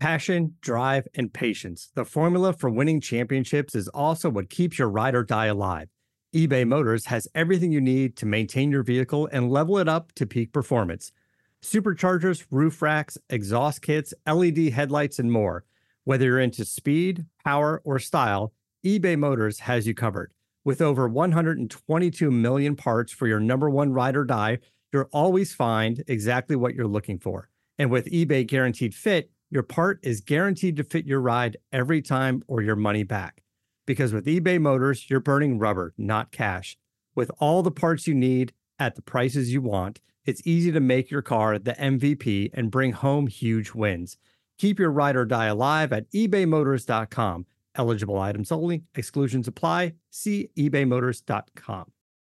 Passion, drive, and patience. The formula for winning championships is also what keeps your ride or die alive. eBay Motors has everything you need to maintain your vehicle and level it up to peak performance. Superchargers, roof racks, exhaust kits, LED headlights, and more. Whether you're into speed, power, or style, eBay Motors has you covered. With over 122 million parts for your number one ride or die, you'll always find exactly what you're looking for. And with eBay Guaranteed Fit, your part is guaranteed to fit your ride every time or your money back. Because with eBay Motors, you're burning rubber, not cash. With all the parts you need at the prices you want, it's easy to make your car the MVP and bring home huge wins. Keep your ride or die alive at ebaymotors.com. Eligible items only. Exclusions apply. See ebaymotors.com.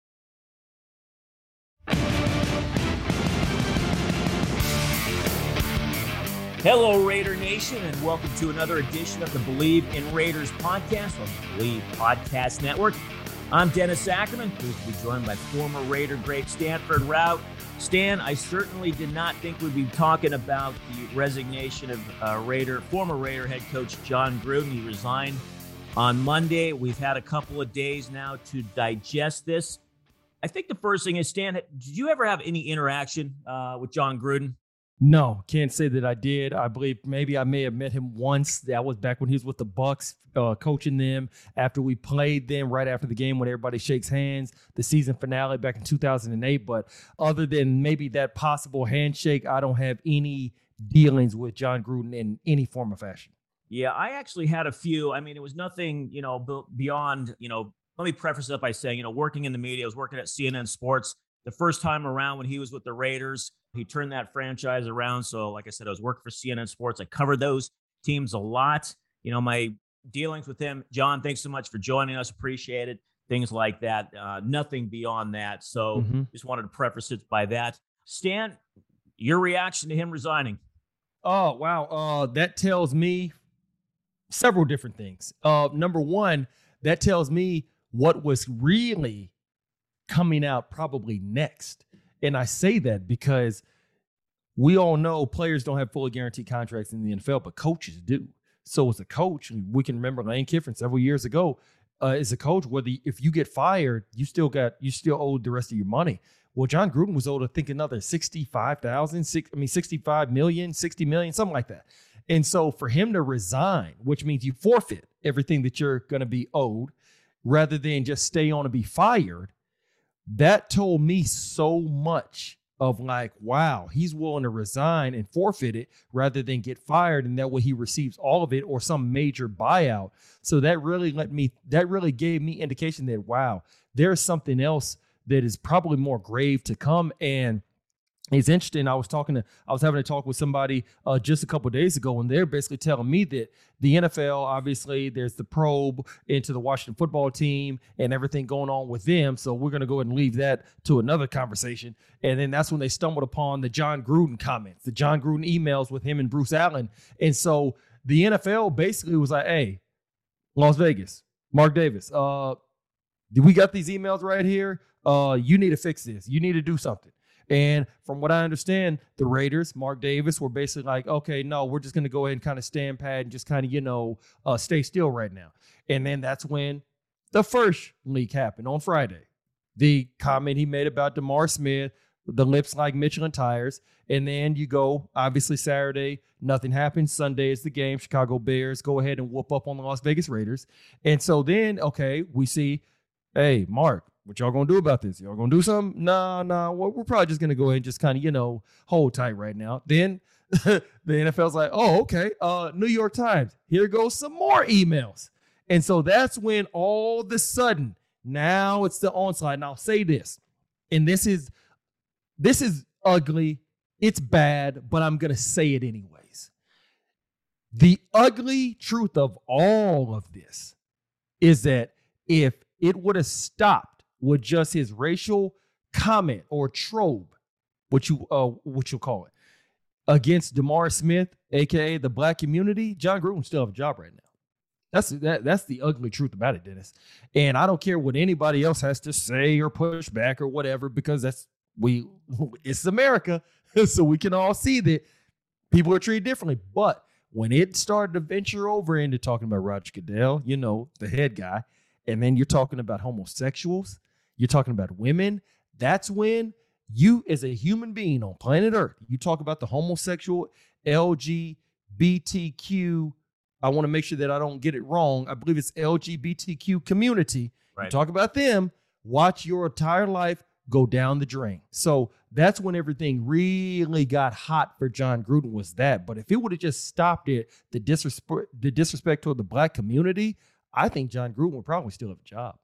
Hello, Raider Nation, and welcome to another edition of the Believe in Raiders podcast on the Believe Podcast Network. I'm Dennis Ackerman, pleased to be joined by former Raider great Stanford Routt. Stan, I certainly did not think we'd be talking about the resignation of former Raider head coach Jon Gruden. He resigned on Monday. We've had a couple of days now to digest this. I think the first thing is, Stan, did you ever have any interaction with Jon Gruden? No, can't say that I did. I believe maybe I may have met him once. That was back when he was with the Bucks, coaching them after we played them right after the game when everybody shakes hands, the season finale back in 2008. But other than maybe that possible handshake, I don't have any dealings with Jon Gruden in any form or fashion. Yeah, I actually had a few. I mean, it was nothing, beyond, let me preface it by saying, working in the media, I was working at CNN Sports. The first time around when he was with the Raiders, he turned that franchise around. So like I said, I was working for CNN Sports. I covered those teams a lot. My dealings with him. Jon, thanks so much for joining us. Appreciate it. Things like that. Nothing beyond that. So just wanted to preface it by that. Stan, your reaction to him resigning? Oh, wow. That tells me several different things. Number one, that tells me what was really coming out probably next. And I say that because we all know players don't have fully guaranteed contracts in the NFL, but coaches do. So as a coach, we can remember Lane Kiffin several years ago. As a coach, if you get fired, you still owe the rest of your money. Well, Jon Gruden was owed, I think, another $65 million, $60 million, something like that. And so for him to resign, which means you forfeit everything that you're going to be owed, rather than just stay on and be fired, that told me so much of like, wow, he's willing to resign and forfeit it rather than get fired. And that way he receives all of it or some major buyout. So that really gave me indication that, wow, there's something else that is probably more grave to come. And it's interesting. I was having a talk with somebody just a couple of days ago, and they're basically telling me that the NFL, obviously, there's the probe into the Washington football team and everything going on with them. So we're going to go ahead and leave that to another conversation. And then that's when they stumbled upon the Jon Gruden comments, the Jon Gruden emails with him and Bruce Allen. And so the NFL basically was like, hey, Las Vegas, Mark Davis, we got these emails right here. You need to fix this. You need to do something. And from what I understand, the Raiders, Mark Davis, were basically like, okay, no, we're just going to go ahead and kind of stand pat and just kind of, stay still right now. And then that's when the first leak happened on Friday. The comment he made about DeMar Smith, the lips like Michelin tires. And then you go, obviously, Saturday, nothing happens. Sunday is the game. Chicago Bears go ahead and whoop up on the Las Vegas Raiders. And so then, okay, we see, hey, Mark, what y'all gonna do about this? Y'all gonna do something? Nah. Well, we're probably just gonna go ahead and just kind of, hold tight right now. Then the NFL's like, oh, okay. New York Times, here goes some more emails. And so that's when all of a sudden, now it's the onslaught. And I'll say this, and this is ugly. It's bad, but I'm gonna say it anyways. The ugly truth of all of this is that if it would have stopped with just his racial comment or trope, what you call it, against DeMar Smith, aka the black community, Jon Gruden would still have a job right now. That's the ugly truth about it, Dennis. And I don't care what anybody else has to say or push back or whatever, because it's America, so we can all see that people are treated differently. But when it started to venture over into talking about Roger Goodell, the head guy, and then you're talking about homosexuals, you're talking about women, that's when you, as a human being on planet Earth, you talk about the homosexual, LGBTQ, I want to make sure that I don't get it wrong. I believe it's LGBTQ community. Right. You talk about them, watch your entire life go down the drain. So that's when everything really got hot for Jon Gruden, was that. But if it would have just stopped at the disrespect toward the black community, I think Jon Gruden would probably still have a job.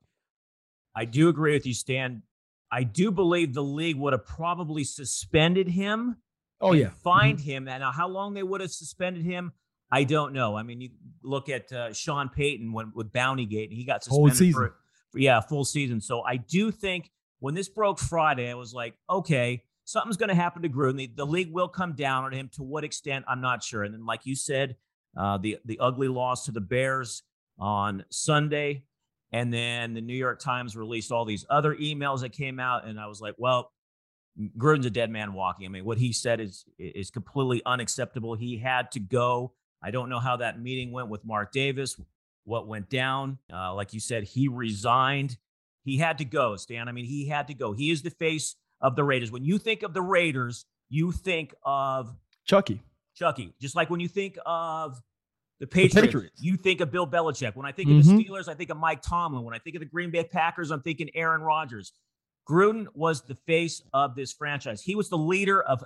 I do agree with you, Stan. I do believe the league would have probably suspended him. Oh, yeah. Fined him. And how long they would have suspended him, I don't know. I mean, you look at Sean Payton with Bountygate, and he got suspended for a full season. So I do think when this broke Friday, I was like, okay, something's going to happen to Gruden. The league will come down on him. To what extent, I'm not sure. And then, like you said, the ugly loss to the Bears on Sunday. And then the New York Times released all these other emails that came out. And I was like, well, Gruden's a dead man walking. I mean, what he said is completely unacceptable. He had to go. I don't know how that meeting went with Mark Davis, what went down. Like you said, he resigned. He had to go, Stan. I mean, he had to go. He is the face of the Raiders. When you think of the Raiders, you think of Chucky. Just like when you think of the Patriots, you think of Bill Belichick. When I think of the Steelers, I think of Mike Tomlin. When I think of the Green Bay Packers, I'm thinking Aaron Rodgers. Gruden was the face of this franchise. He was the leader of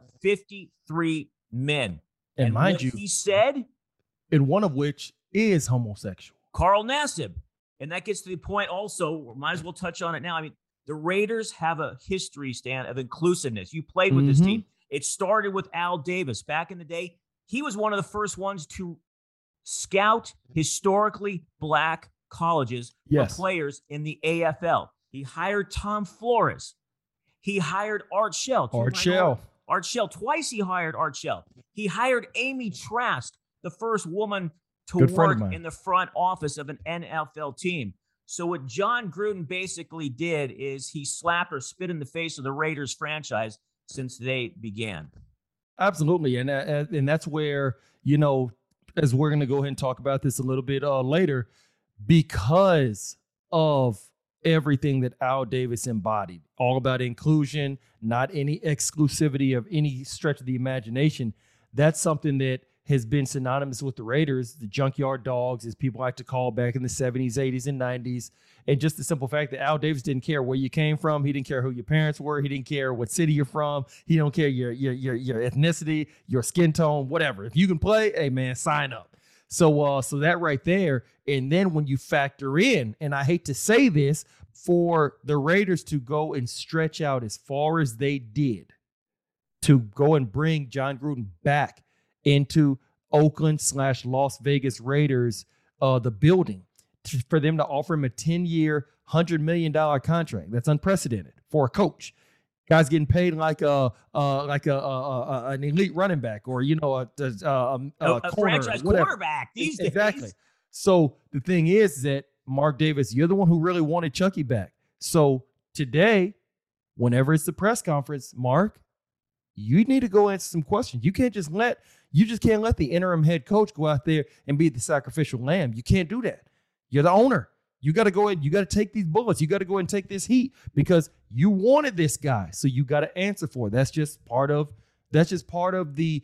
53 men. And mind you, he said, and one of which is homosexual. Carl Nassib. And that gets to the point also, might as well touch on it now. I mean, the Raiders have a history, Stan, of inclusiveness. You played with this team. It started with Al Davis. Back in the day, he was one of the first ones to scout historically black colleges for players in the AFL. He hired Tom Flores. He hired Art Shell. Art Shell. Twice he hired Art Shell. He hired Amy Trask, the first woman to work in the front office of an NFL team. So what Jon Gruden basically did is he slapped or spit in the face of the Raiders franchise since they began. Absolutely. And that's where, as we're going to go ahead and talk about this a little bit later, because of everything that Al Davis embodied, all about inclusion, not any exclusivity of any stretch of the imagination. That's something that has been synonymous with the Raiders, the junkyard dogs, as people like to call back in the 70s, 80s, and 90s. And just the simple fact that Al Davis didn't care where you came from. He didn't care who your parents were. He didn't care what city you're from. He don't care your ethnicity, your skin tone, whatever. If you can play, hey, man, sign up. So that right there. And then when you factor in, and I hate to say this, for the Raiders to go and stretch out as far as they did to go and bring Jon Gruden back into Oakland/Las Vegas Raiders, the building, for them to offer him a 10-year, $100 million contract. That's unprecedented for a coach. Guys getting paid like an elite running back, or a franchise quarterback these days. Exactly. So the thing is that Mark Davis, you're the one who really wanted Chucky back. So today, whenever it's the press conference, Mark, you need to go answer some questions. You just can't let the interim head coach go out there and be the sacrificial lamb. You can't do that. You're the owner. You got to go ahead. You got to take these bullets. You got to go and take this heat because you wanted this guy. So you got to answer for it. That's just part of the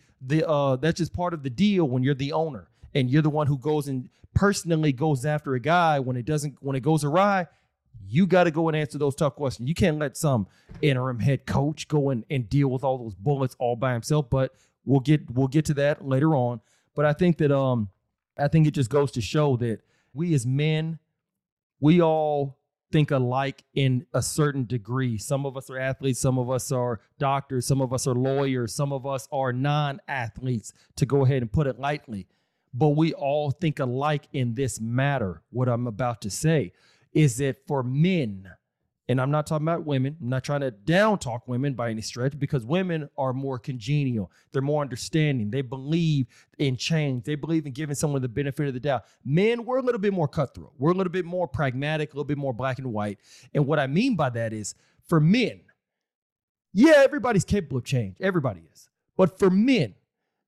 deal when you're the owner and you're the one who goes and personally goes after a guy when it goes awry. You got to go and answer those tough questions. You can't let some interim head coach go and deal with all those bullets all by himself. But we'll get to that later on. But I think that I think it just goes to show that we as men, we all think alike in a certain degree. Some of us are athletes, some of us are doctors, some of us are lawyers, some of us are non-athletes, to go ahead and put it lightly. But we all think alike in this matter. What I'm about to say is that for men, and I'm not talking about women, I'm not trying to down talk women by any stretch, because women are more congenial. They're more understanding. They believe in change. They believe in giving someone the benefit of the doubt. Men, we're a little bit more cutthroat. We're a little bit more pragmatic, a little bit more black and white. And what I mean by that is, for men, yeah, everybody's capable of change. Everybody is. But for men,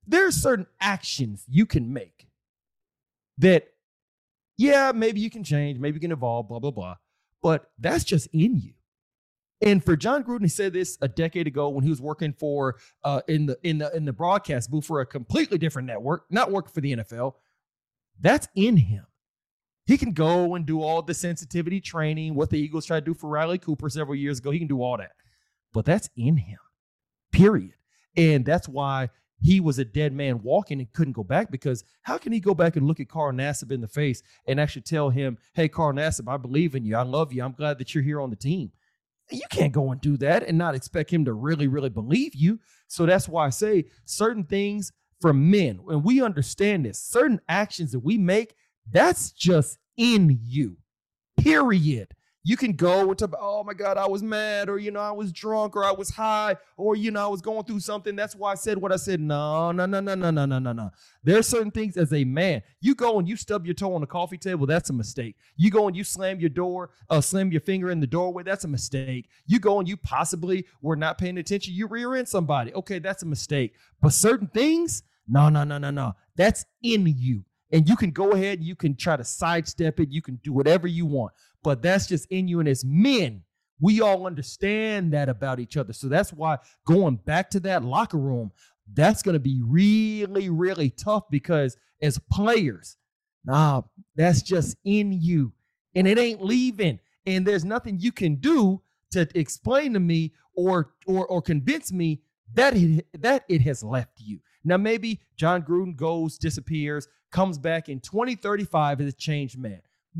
There are certain actions you can make that, yeah, maybe you can change, maybe you can evolve, blah, blah, blah. But that's just in you. And for Jon Gruden, he said this a decade ago when he was working for in the broadcast booth for a completely different network, not working for the NFL. That's in him. He can go and do all the sensitivity training, what the Eagles tried to do for Riley Cooper several years ago. He can do all that. But that's in him, period. And that's why he was a dead man walking and couldn't go back, because how can he go back and look at Carl Nassib in the face and actually tell him, hey, Carl Nassib, I believe in you. I love you. I'm glad that you're here on the team. You can't go and do that and not expect him to really, really believe you. So that's why I say certain things for men, and we understand this, certain actions that we make, that's just in you, period. You can go and talk about, oh my God, I was mad, or, I was drunk, or I was high, or, I was going through something. That's why I said what I said. No. There's certain things as a man. You go and you stub your toe on the coffee table, that's a mistake. You go and you slam your finger in the doorway, that's a mistake. You go and you possibly were not paying attention, you rear end somebody. Okay, that's a mistake. But certain things, no. That's in you. And you can go ahead, you can try to sidestep it, you can do whatever you want. But that's just in you. And as men, we all understand that about each other. So that's why going back to that locker room, that's going to be really, really tough, because as players, that's just in you. And it ain't leaving. And there's nothing you can do to explain to me or convince me that it has left you. Now, maybe Jon Gruden goes, disappears, comes back in 2035 as a changed man.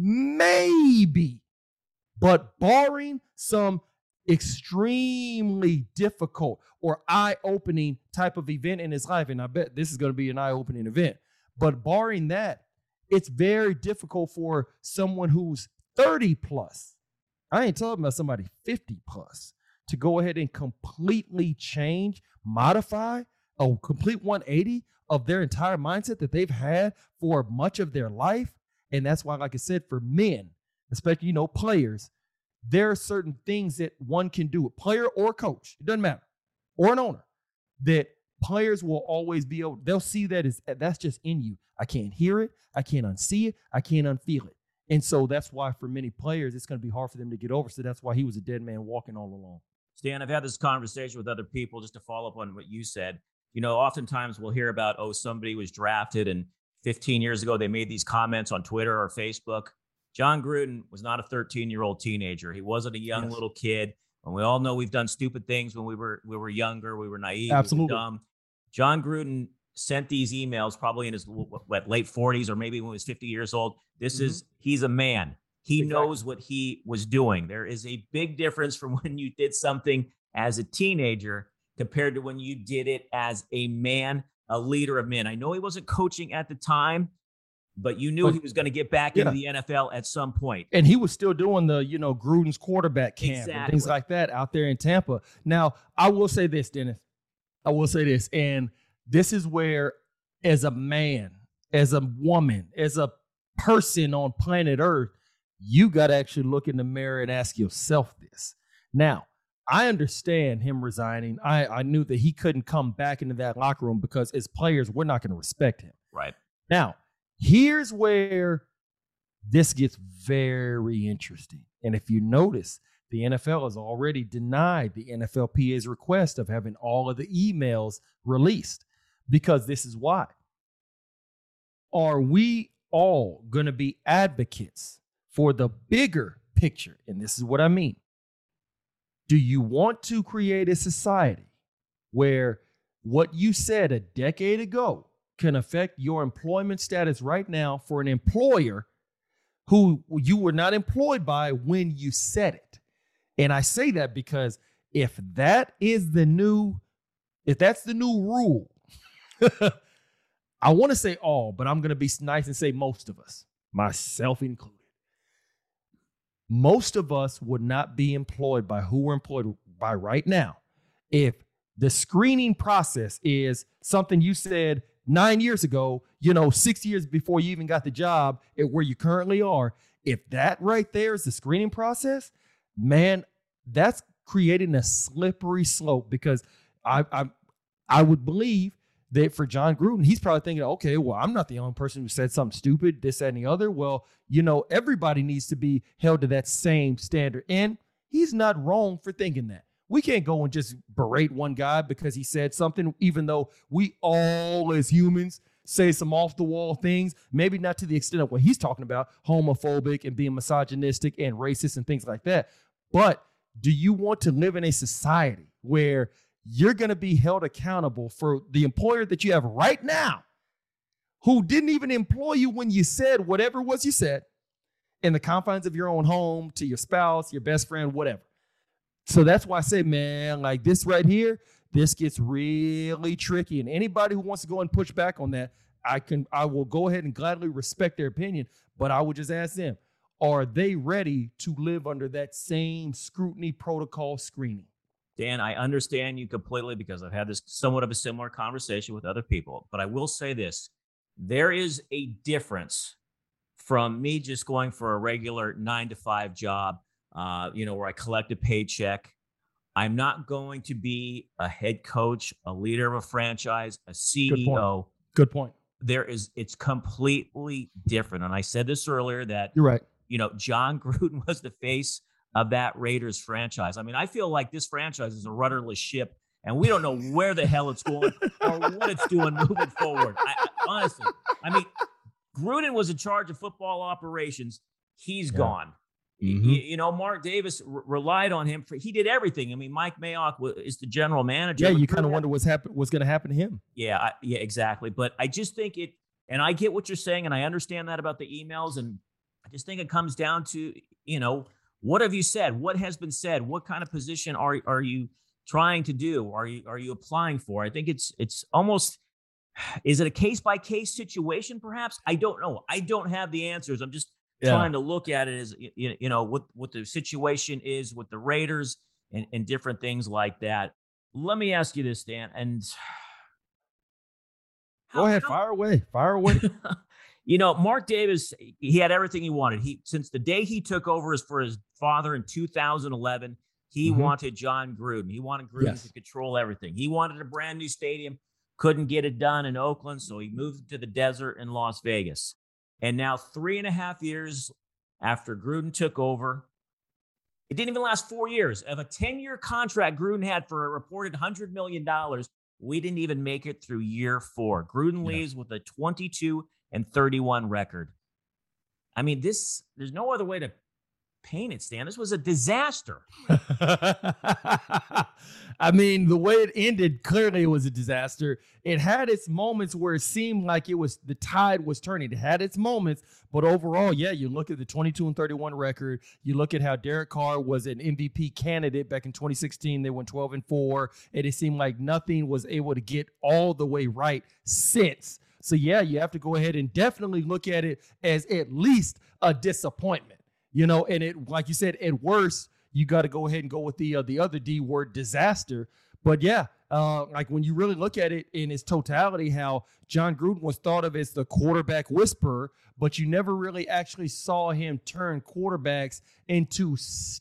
Maybe. But barring some extremely difficult or eye-opening type of event in his life, and I bet this is going to be an eye-opening event, but barring that, it's very difficult for someone who's 30 plus, I ain't talking about somebody 50 plus, to go ahead and completely change, modify, a complete 180 of their entire mindset that they've had for much of their life. And that's why, like I said, for men, especially, players, there are certain things that one can do, a player or a coach, it doesn't matter, or an owner, that players will always be able, they'll see that as, that's just in you. I can't hear it. I can't unsee it. I can't unfeel it. And so that's why for many players, it's going to be hard for them to get over. So that's why he was a dead man walking all along. Stan, I've had this conversation with other people, just to follow up on what you said. Oftentimes we'll hear about, somebody was drafted and 15 years ago they made these comments on Twitter or Facebook. Jon Gruden was not a 13-year-old teenager. He wasn't a young little kid. And we all know we've done stupid things when we were younger. We were naive. Absolutely. We were dumb. Jon Gruden sent these emails probably in his late 40s, or maybe when he was 50 years old. He's a man. He knows what he was doing. There is a big difference from when you did something as a teenager compared to when you did it as a man, a leader of men. I know he wasn't coaching at the time, but you knew he was going to get back into the NFL at some point. And he was still doing the, Gruden's quarterback camp and things like that out there in Tampa. Now, I will say this, Dennis. And this is where, as a man, as a woman, as a person on planet Earth, you got to actually look in the mirror and ask yourself this. Now, I understand him resigning. I knew that he couldn't come back into that locker room because as players, we're not going to respect him. Right. Now, here's where this gets very interesting. And if you notice, the NFL has already denied the NFLPA's request of having all of the emails released, because this is why. Are we all going to be advocates for the bigger picture? And this is what I mean. Do you want to create a society where what you said a decade ago can affect your employment status right now for an employer who you were not employed by when you said it? And I say that because if that's the new rule, I want to say all, but I'm going to be nice and say most of us, myself included. Most of us would not be employed by who we're employed by right now if the screening process is something you said 9 years ago, 6 years before you even got the job at where you currently are. If that right there is the screening process, man, that's creating a slippery slope, because I would believe that for John Gruden, he's probably thinking, okay, well, I'm not the only person who said something stupid, this, that, and the other. Well, everybody needs to be held to that same standard. And he's not wrong for thinking that. We can't go and just berate one guy because he said something, even though we all as humans say some off-the-wall things, maybe not to the extent of what he's talking about, homophobic and being misogynistic and racist and things like that. But do you want to live in a society where you're going to be held accountable for the employer that you have right now, who didn't even employ you when you said whatever it was you said, in the confines of your own home, to your spouse, your best friend, whatever? So that's why I say, man, like this right here, this gets really tricky. And anybody who wants to go and push back on that, I will go ahead and gladly respect their opinion, but I would just ask them, are they ready to live under that same scrutiny protocol screening? Dan, I understand you completely because I've had this somewhat of a similar conversation with other people, but I will say this. There is a difference from me just going for a regular 9-to-5 job, where I collect a paycheck. I'm not going to be a head coach, a leader of a franchise, a CEO. Good point. It's completely different. And I said this earlier that you're right. John Gruden was the face of that Raiders franchise. I mean, I feel like this franchise is a rudderless ship and we don't know where the hell it's going or what it's doing moving forward. Honestly, Gruden was in charge of football operations. He's gone. Mm-hmm. Mark Davis relied on him he did everything. I mean, Mike Mayock is the general manager. Yeah, you kind of wonder what's going to happen to him. Yeah, exactly. But I just think and I get what you're saying, and I understand that about the emails, and I just think it comes down to, what have you said? What has been said? What kind of position are you trying to do? Are you applying for? I think it's almost, is it a case-by-case situation, perhaps? I don't know. I don't have the answers. I'm just trying to look at it as, what the situation is with the Raiders and different things like that. Let me ask you this, Dan, and go ahead, fire away. Mark Davis, he had everything he wanted. Since the day he took over for his father in 2011, he wanted John Gruden. He wanted Gruden to control everything. He wanted a brand new stadium, couldn't get it done in Oakland, so he moved to the desert in Las Vegas. And now 3.5 years after Gruden took over, it didn't even last 4 years. Of a 10-year contract Gruden had for a reported $100 million, we didn't even make it through year 4. Gruden leaves with a 22-31 record. I mean, there's no other way to paint it, Stan. This was a disaster. I mean, the way it ended, clearly it was a disaster. It had its moments where it seemed like the tide was turning. It had its moments, but overall, you look at the 22-31 record. You look at how Derek Carr was an MVP candidate back in 2016. They went 12-4, and it seemed like nothing was able to get all the way right since. So, you have to go ahead and definitely look at it as at least a disappointment. And it, like you said, at worst, you got to go ahead and go with the other D word, disaster. But like when you really look at it in its totality, how John Gruden was thought of as the quarterback whisperer, but you never really actually saw him turn quarterbacks into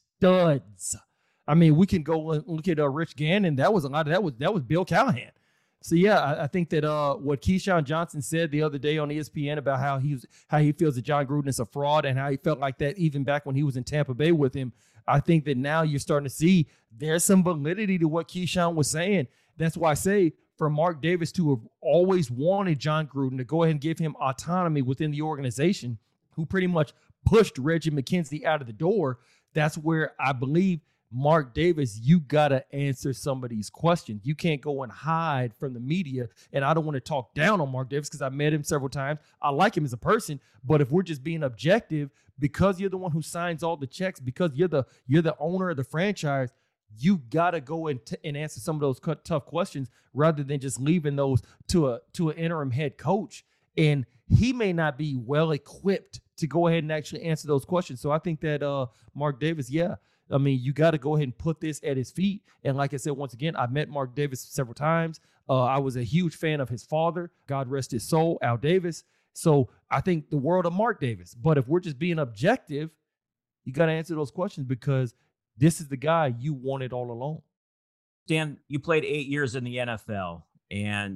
studs. I mean, we can go and look at Rich Gannon. That was a lot of that was Bill Callahan. So I think that what Keyshawn Johnson said the other day on ESPN about how he feels that John Gruden is a fraud and how he felt like that even back when he was in Tampa Bay with him. I think that now you're starting to see there's some validity to what Keyshawn was saying. That's why I say for Mark Davis to have always wanted John Gruden to go ahead and give him autonomy within the organization, who pretty much pushed Reggie McKenzie out of the door. That's where I believe Mark Davis, you got to answer some of these questions. You can't go and hide from the media. And I don't want to talk down on Mark Davis because I met him several times. I like him as a person. But if we're just being objective, because you're the one who signs all the checks, because you're the owner of the franchise, you got to go and answer some of those tough questions rather than just leaving those to an interim head coach. And he may not be well equipped to go ahead and actually answer those questions. So I think that Mark Davis, I mean, you got to go ahead and put this at his feet. And like I said, once again, I met Mark Davis several times. I was a huge fan of his father, God rest his soul, Al Davis. So I think the world of Mark Davis. But if we're just being objective, you got to answer those questions because this is the guy you wanted all along. Dan, you played 8 years in the NFL, and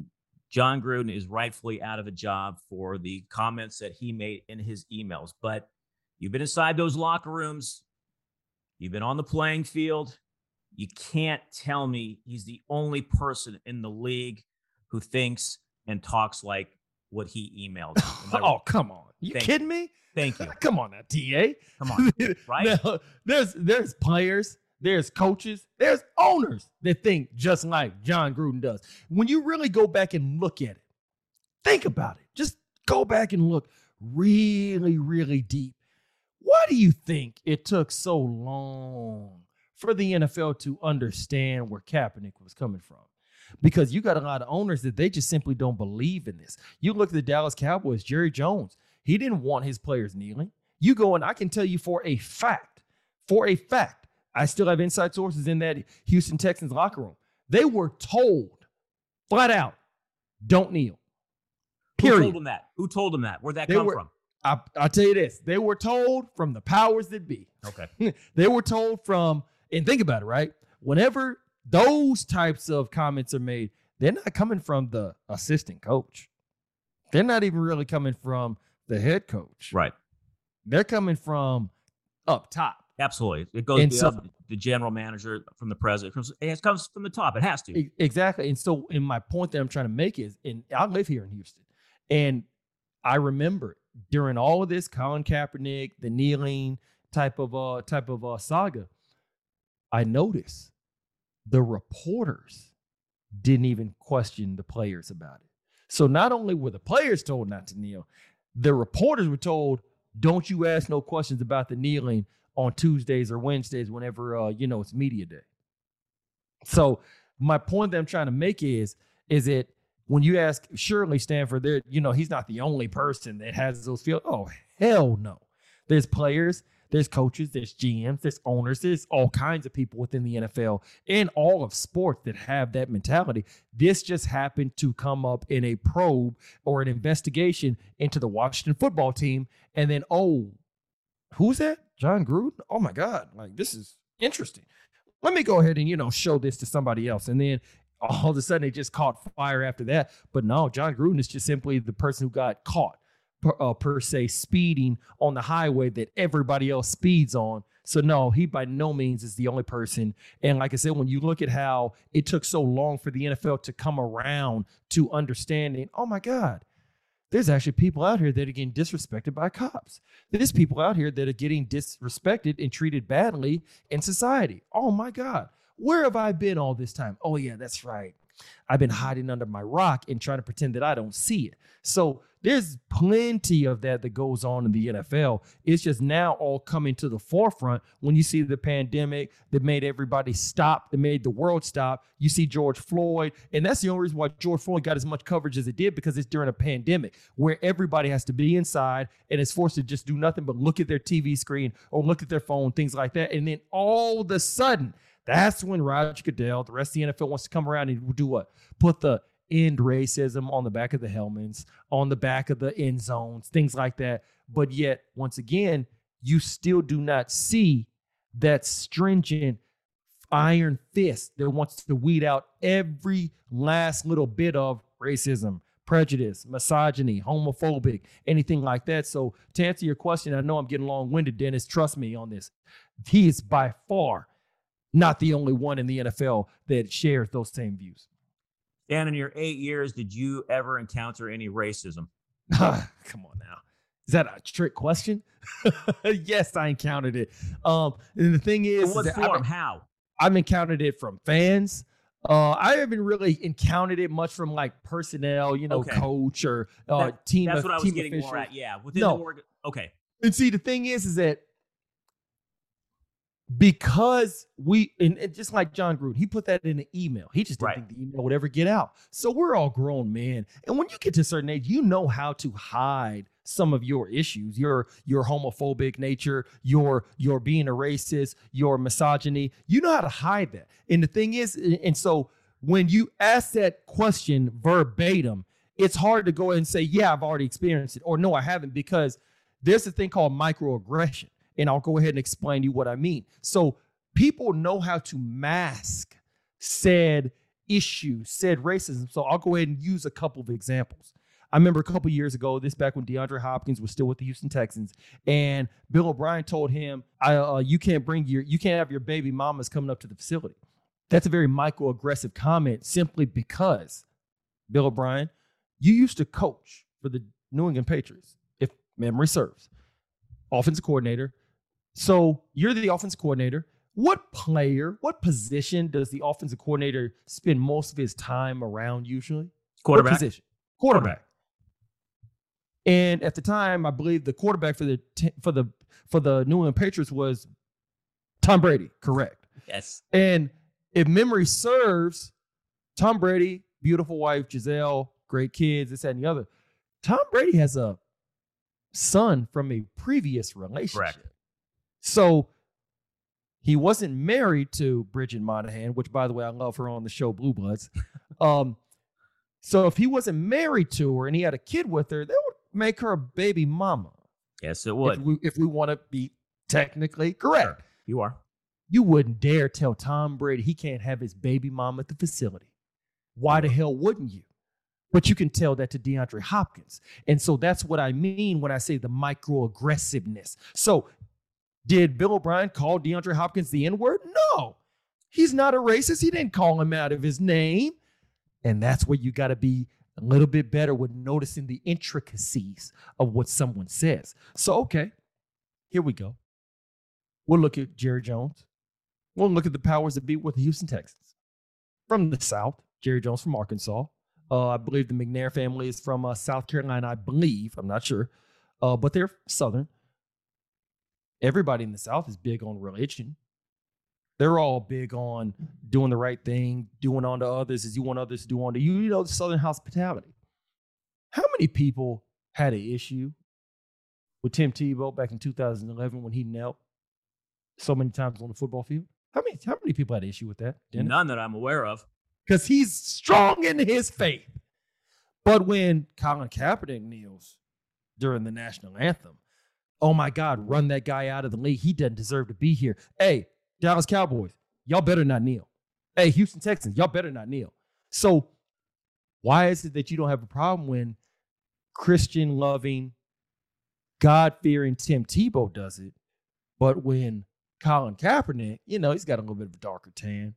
John Gruden is rightfully out of a job for the comments that he made in his emails. But you've been inside those locker rooms. You've been on the playing field. You can't tell me he's the only person in the league who thinks and talks like what he emailed. Oh, come on. You kidding me? Thank you. Come on now, TA. Come on, right? Now, there's players, there's coaches, there's owners that think just like John Gruden does. When you really go back and look at it, think about it. Just go back and look really, really deep. Why do you think it took so long for the NFL to understand where Kaepernick was coming from? Because you got a lot of owners that they just simply don't believe in this. You look at the Dallas Cowboys, Jerry Jones. He didn't want his players kneeling. You go and I can tell you for a fact, I still have inside sources in that Houston Texans locker room. They were told flat out, don't kneel. Period. Who told them that? Who told them that? Where'd that come from? I'll tell you this. They were told from the powers that be. Okay. They were told from, and think about it, right? Whenever those types of comments are made, they're not coming from the assistant coach. They're not even really coming from the head coach. Right. They're coming from up top. Absolutely. It goes up the general manager, from the president. It comes from the top. It has to. Exactly. And so, and my point that I'm trying to make is, and I live here in Houston, and I remember during all of this Colin Kaepernick, the kneeling type of saga, I noticed the reporters didn't even question the players about it. So not only were the players told not to kneel, the reporters were told, don't you ask no questions about the kneeling on Tuesdays or Wednesdays whenever, it's media day. So my point that I'm trying to make is that when you ask Shirley Stanford, he's not the only person that has those feelings. Oh, hell no. There's players, there's coaches, there's GMs, there's owners, there's all kinds of people within the NFL and all of sports that have that mentality. This just happened to come up in a probe or an investigation into the Washington football team. And then, who's that? John Gruden? Oh my God. This is interesting. Let me go ahead and, show this to somebody else. And then all of a sudden it just caught fire after that. But no, John Gruden is just simply the person who got caught per se speeding on the highway that everybody else speeds on. So no, he by no means is the only person. And like I said, when you look at how it took so long for the NFL to come around to understanding, oh my God, there's actually people out here that are getting disrespected by cops. There's people out here that are getting disrespected and treated badly in society. Oh my God, where have I been all this time? Oh yeah, that's right. I've been hiding under my rock and trying to pretend that I don't see it. So there's plenty of that goes on in the NFL. It's just now all coming to the forefront when you see the pandemic that made everybody stop, that made the world stop. You see George Floyd, and that's the only reason why George Floyd got as much coverage as it did, because it's during a pandemic where everybody has to be inside and is forced to just do nothing but look at their TV screen or look at their phone, things like that. And then all of a sudden, that's when Roger Goodell, the rest of the NFL wants to come around and do what? Put the end racism on the back of the helmets, on the back of the end zones, things like that. But yet, once again, you still do not see that stringent iron fist that wants to weed out every last little bit of racism, prejudice, misogyny, homophobic, anything like that. So to answer your question, I know I'm getting long-winded, Dennis. Trust me on this. He is by far not the only one in the NFL that shares those same views. Dan, in your 8 years, did you ever encounter any racism? Come on now. Is that a trick question? Yes, I encountered it. And the thing is, in what form? How? I've encountered it from fans. I haven't really encountered it much from personnel, Okay. coach or team. That's what I was getting officials. more at. Yeah, within the org. Okay. And see, the thing is that because and just like John Gruden, he put that in an email. He just didn't think the email would ever get out. So we're all grown men. And when you get to a certain age, you know how to hide some of your issues, your homophobic nature, your being a racist, your misogyny. You know how to hide that. And the thing is, and so when you ask that question verbatim, it's hard to go ahead and say, yeah, I've already experienced it, or no, I haven't, because there's a thing called microaggression. And I'll go ahead and explain to you what I mean. So people know how to mask said issue, said racism. So I'll go ahead and use a couple of examples. I remember a couple of years ago, this back when DeAndre Hopkins was still with the Houston Texans, and Bill O'Brien told him, "You can't have your baby mamas coming up to the facility." That's a very microaggressive comment, simply because Bill O'Brien, you used to coach for the New England Patriots, if memory serves, offensive coordinator. So you're the offensive coordinator. What position does the offensive coordinator spend most of his time around usually? Quarterback. What position? Quarterback. And at the time, I believe the quarterback for the New England Patriots was Tom Brady, correct? Yes. And if memory serves, Tom Brady, beautiful wife Giselle, great kids, this, that, and the other. Tom Brady has a son from a previous relationship. Correct. So he wasn't married to Bridget Monahan, which, by the way, I love her on the show Blue Bloods. So if he wasn't married to her and he had a kid with her, that would make her a baby mama. Yes, it would. If we want to be technically correct. Sure. You are. You wouldn't dare tell Tom Brady he can't have his baby mom at the facility. Why the hell wouldn't you? But you can tell that to DeAndre Hopkins. And so that's what I mean when I say the microaggressiveness. So did Bill O'Brien call DeAndre Hopkins the N-word? No. He's not a racist. He didn't call him out of his name. And that's where you got to be a little bit better with noticing the intricacies of what someone says. So, okay, here we go. We'll look at Jerry Jones. We'll look at the powers that be with the Houston Texans. From the South, Jerry Jones from Arkansas. I believe the McNair family is from South Carolina, I believe. I'm not sure. But they're Southern. Everybody in the South is big on religion. They're all big on doing the right thing, doing unto others as you want others to do unto you. You know, the Southern hospitality. How many people had an issue with Tim Tebow back in 2011 when he knelt so many times on the football field? How many people had an issue with that, Dennis? None that I'm aware of. Because he's strong in his faith. But when Colin Kaepernick kneels during the national anthem, oh my God, run that guy out of the league. He doesn't deserve to be here. Hey, Dallas Cowboys, y'all better not kneel. Hey, Houston Texans, y'all better not kneel. So why is it that you don't have a problem when Christian-loving, God-fearing Tim Tebow does it, but when Colin Kaepernick, you know, he's got a little bit of a darker tan,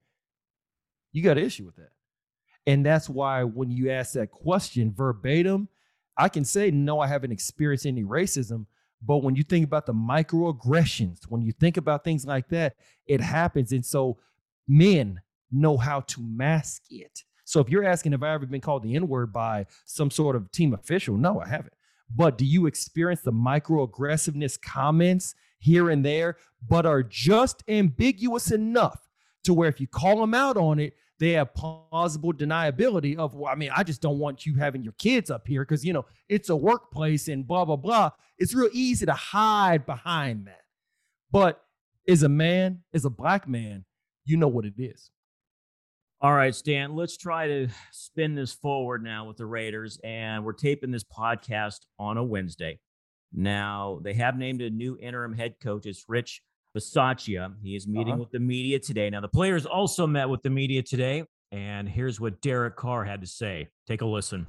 you got an issue with that. And that's why when you ask that question verbatim, I can say, no, I haven't experienced any racism. But when you think about the microaggressions, when you think about things like that, it happens. And so men know how to mask it. So if you're asking, have I ever been called the N-word by some sort of team official? No, I haven't. But do you experience the microaggressiveness comments here and there, but are just ambiguous enough to where if you call them out on it, they have plausible deniability of, well, I mean, I just don't want you having your kids up here because, you know, it's a workplace and blah, blah, blah. It's real easy to hide behind that. But as a black man, you know what it is. All right, Stan, let's try to spin this forward now with the Raiders. And we're taping this podcast on a Wednesday. Now, they have named a new interim head coach. It's Rich Bisaccia. He is meeting with the media today. Now, the players also met with the media today, and here's what Derek Carr had to say. Take a listen.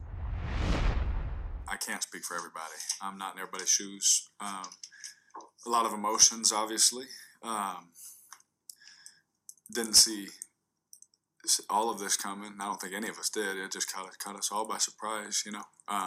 I can't speak for everybody. I'm not in everybody's shoes. A lot of emotions, obviously. Didn't see all of this coming. I don't think any of us did. It just caught us all by surprise, you know.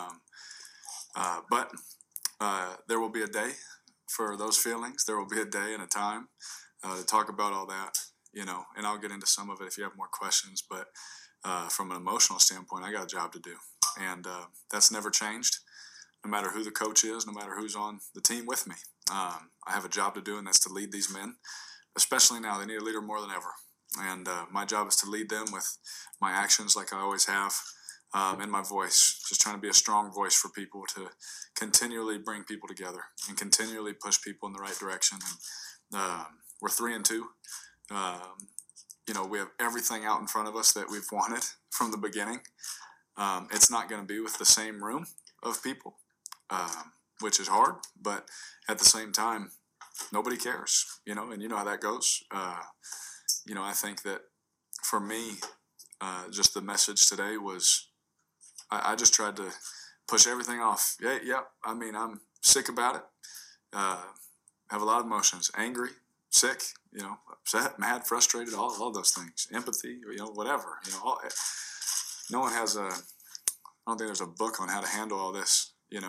But there will be a day for those feelings. There will be a day and a time to talk about all that, you know, and I'll get into some of it if you have more questions. But from an emotional standpoint, I got a job to do. And that's never changed, no matter who the coach is, no matter who's on the team with me. I have a job to do, and that's to lead these men, especially now. They need a leader more than ever. And my job is to lead them with my actions like I always have, and my voice, just trying to be a strong voice for people to continually bring people together and continually push people in the right direction. And we're 3-2. You know, we have everything out in front of us that we've wanted from the beginning. It's not going to be with the same room of people, which is hard, but at the same time, nobody cares, you know, and you know how that goes. You know, I think that for me, just the message today was I just tried to push everything off. I mean, I'm sick about it. Have a lot of emotions: angry, sick, upset, mad, frustrated, all those things. Empathy, whatever. No one has I don't think there's a book on how to handle all this,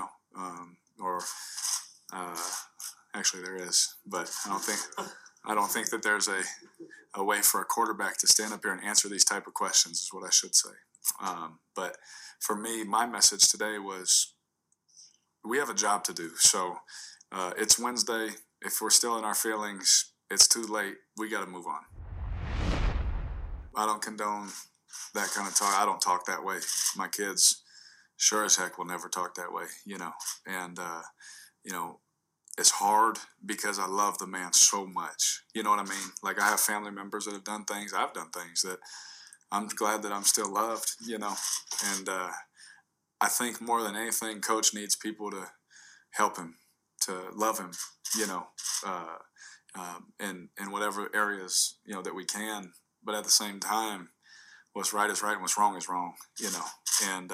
actually there is, but I don't think that there's a way for a quarterback to stand up here and answer these type of questions, is what I should say. But for me, my message today was we have a job to do. So it's Wednesday. If we're still in our feelings, it's too late. We got to move on. I don't condone that kind of talk. I don't talk that way. My kids sure as heck will never talk that way, and, it's hard because I love the man so much. You know what I mean? Like, I have family members that have done things. I've done things that I'm glad that I'm still loved, and I think more than anything, Coach needs people to help him, to love him, in whatever areas, that we can. But at the same time, what's right is right and what's wrong is wrong, and,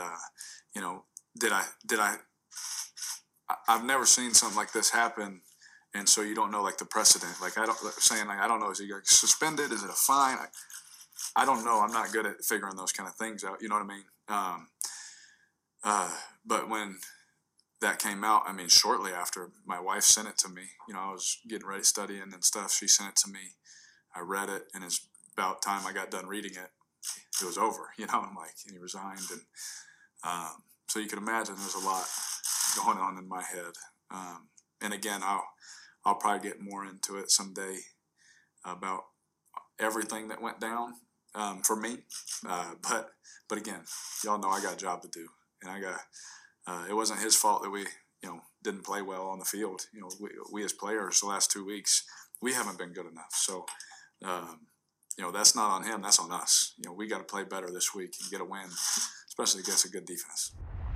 I've never seen something like this happen, and so you don't know, like, the precedent. Like, I don't know, is he like suspended? Is it a fine? I don't know. I'm not good at figuring those kind of things out. You know what I mean? But when that came out, I mean, shortly after, my wife sent it to me. I was getting ready studying and stuff. She sent it to me. I read it, and it's about time I got done reading it. It was over. I'm like, and he resigned, and so you can imagine there's a lot going on in my head. And again, I'll probably get more into it someday about everything that went down for me. But again, y'all know I got a job to do, and it wasn't his fault that we didn't play well on the field. We as players the last 2 weeks, we haven't been good enough. So that's not on him. That's on us. We got to play better this week and get a win, especially against a good defense.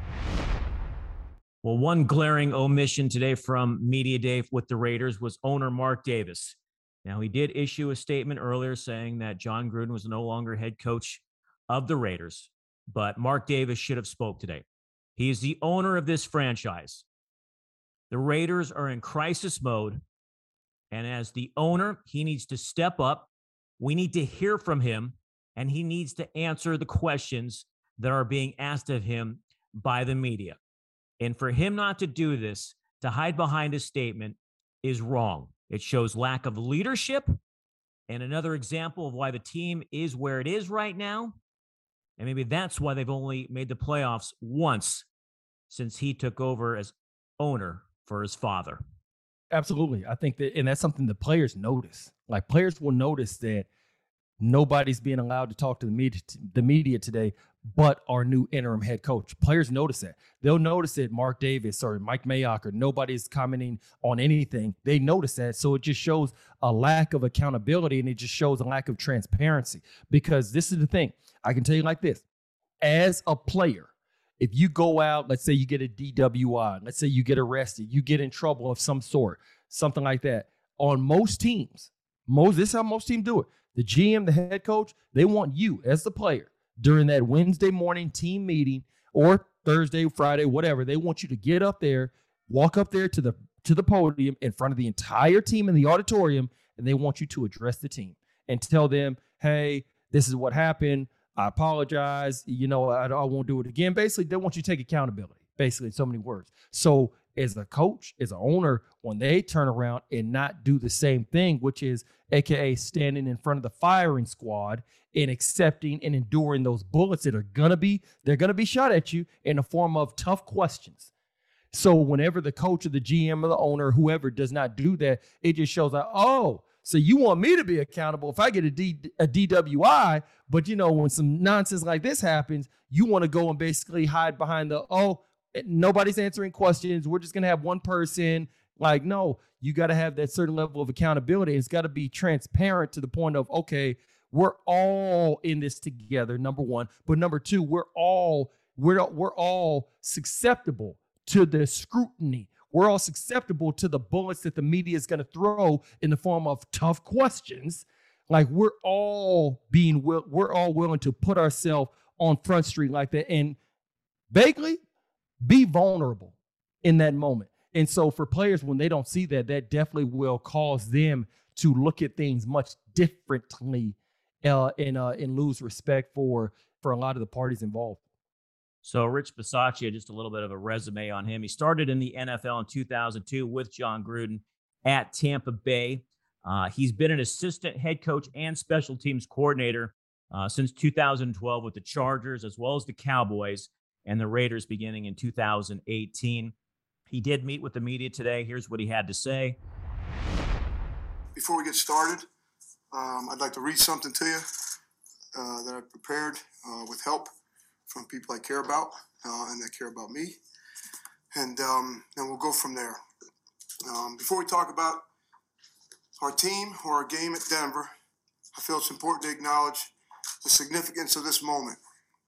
Well, one glaring omission today from Media Day with the Raiders was owner Mark Davis. Now, he did issue a statement earlier saying that Jon Gruden was no longer head coach of the Raiders, but Mark Davis should have spoke today. He is the owner of this franchise. The Raiders are in crisis mode, and as the owner, he needs to step up. We need to hear from him, and he needs to answer the questions that are being asked of him by the media. And for him not to do this, to hide behind a statement, is wrong. It shows lack of leadership, and another example of why the team is where it is right now. And maybe that's why they've only made the playoffs once since he took over as owner for his father. Absolutely. I think that, and that's something the players notice. Like, players will notice that nobody's being allowed to talk to the media today but our new interim head coach. Players notice that. They'll notice that Mark Davis or Mike Mayock or nobody's commenting on anything. They notice that. So it just shows a lack of accountability, and it just shows a lack of transparency. Because this is the thing. I can tell you like this. As a player, if you go out, let's say you get a DWI, let's say you get arrested, you get in trouble of some sort, something like that. On most teams, this is how most teams do it. The GM, the head coach, they want you as the player during that Wednesday morning team meeting or Thursday, Friday, whatever. They want you to get up there, walk up there to the podium in front of the entire team in the auditorium, and they want you to address the team and tell them, hey, this is what happened. I apologize. I won't do it again. Basically, they want you to take accountability, basically, in so many words. So as a coach, as an owner, when they turn around and not do the same thing, which is AKA standing in front of the firing squad and accepting and enduring those bullets that they're gonna be shot at you in the form of tough questions. So whenever the coach or the GM or the owner, whoever does not do that, it just shows like, oh, so you want me to be accountable if I get a DWI, but when some nonsense like this happens, you want to go and basically hide behind nobody's answering questions. We're just going to have one person. Like, no, you got to have that certain level of accountability. It's got to be transparent to the point of, okay, we're all in this together, number one. But number two, we're all susceptible to the scrutiny. We're all susceptible to the bullets that the media is going to throw in the form of tough questions. Like we're all willing to put ourselves on Front Street like that and vaguely be vulnerable in that moment. And so for players, when they don't see that, that definitely will cause them to look at things much differently and lose respect for a lot of the parties involved. So Rich Bisaccia, just a little bit of a resume on him. He started in the NFL in 2002 with John Gruden at Tampa Bay. He's been an assistant head coach and special teams coordinator since 2012 with the Chargers as well as the Cowboys and the Raiders beginning in 2018. He did meet with the media today. Here's what he had to say. Before we get started, I'd like to read something to you that I prepared with help from people I care about and that care about me. And then we'll go from there. Before we talk about our team or our game at Denver, I feel it's important to acknowledge the significance of this moment.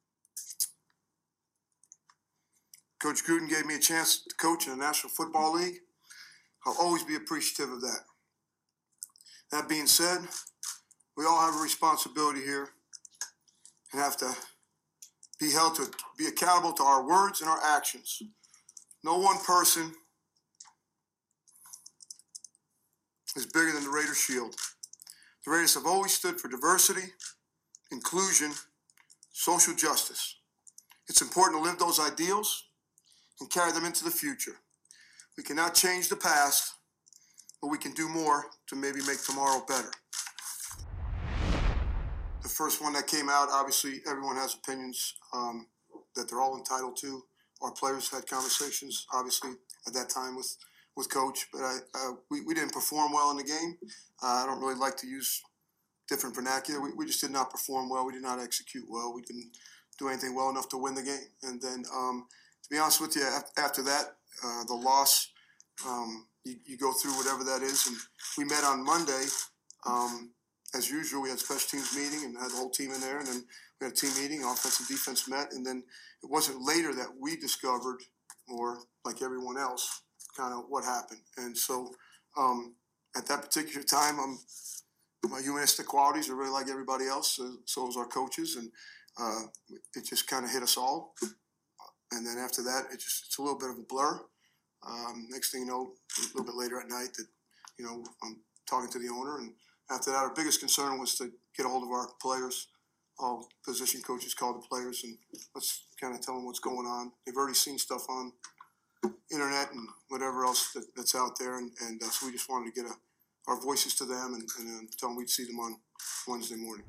Coach Gruden gave me a chance to coach in the National Football League. I'll always be appreciative of that. That being said, we all have a responsibility here and have to be held to be accountable to our words and our actions. No one person is bigger than the Raiders Shield. The Raiders have always stood for diversity, inclusion, social justice. It's important to live those ideals and carry them into the future. We cannot change the past, but we can do more to maybe make tomorrow better. The first one that came out, obviously everyone has opinions that they're all entitled to. Our players had conversations, obviously, at that time with Coach, but we didn't perform well in the game. I don't really like to use different vernacular. We just did not perform well. We did not execute well. We didn't do anything well enough to win the game. And then, to be honest with you, after that, the loss, you go through whatever that is. And we met on Monday. As usual, we had a special teams meeting and had the whole team in there. And then we had a team meeting, offense and defense met. And then it wasn't later that we discovered, or like everyone else, kind of what happened. And so at that particular time, my humanistic qualities are really like everybody else. So is our coaches. And it just kind of hit us all. And then after that, it's a little bit of a blur. Next thing you know, a little bit later at night, that I'm talking to the owner, and after that, our biggest concern was to get a hold of our players. All position coaches call the players, and let's kind of tell them what's going on. They've already seen stuff on internet and whatever else that's out there, and so we just wanted to get our voices to them and tell them we'd see them on Wednesday morning.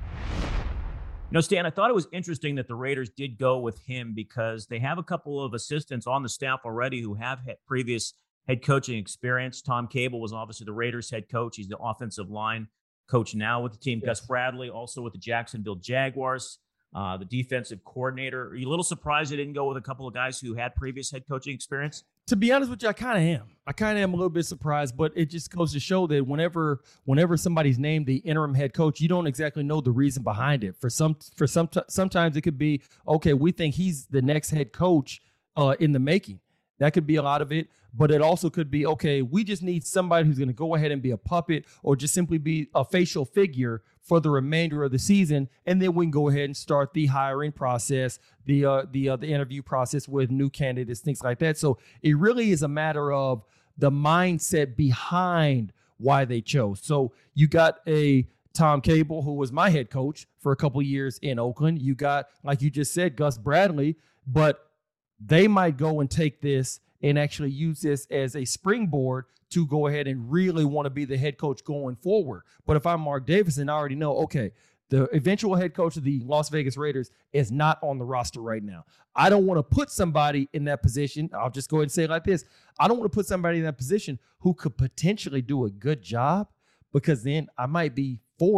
Stan, I thought it was interesting that the Raiders did go with him because they have a couple of assistants on the staff already who have had previous head coaching experience. Tom Cable was obviously the Raiders head coach. He's the offensive line coach now with the team. Yes. Gus Bradley, also with the Jacksonville Jaguars, the defensive coordinator. Are you a little surprised they didn't go with a couple of guys who had previous head coaching experience? To be honest with you, I kind of am. I kind of am a little bit surprised, but it just goes to show that whenever somebody's named the interim head coach, you don't exactly know the reason behind it. Sometimes it could be, okay, we think he's the next head coach in the making. That could be a lot of it, but it also could be, okay, we just need somebody who's going to go ahead and be a puppet or just simply be a facial figure for the remainder of the season, and then we can go ahead and start the hiring process, the interview process with new candidates, things like that. So it really is a matter of the mindset behind why they chose. So you got a Tom Cable, who was my head coach for a couple years in Oakland. You got, like you just said, Gus Bradley, but they might go and take this and actually use this as a springboard to go ahead and really want to be the head coach going forward. But if I'm Mark Davison, I already know, okay, the eventual head coach of the Las Vegas Raiders is not on the roster right now. I don't want to put somebody in that position. I'll just go ahead and say it like this. I don't want to put somebody in that position who could potentially do a good job, because then I might be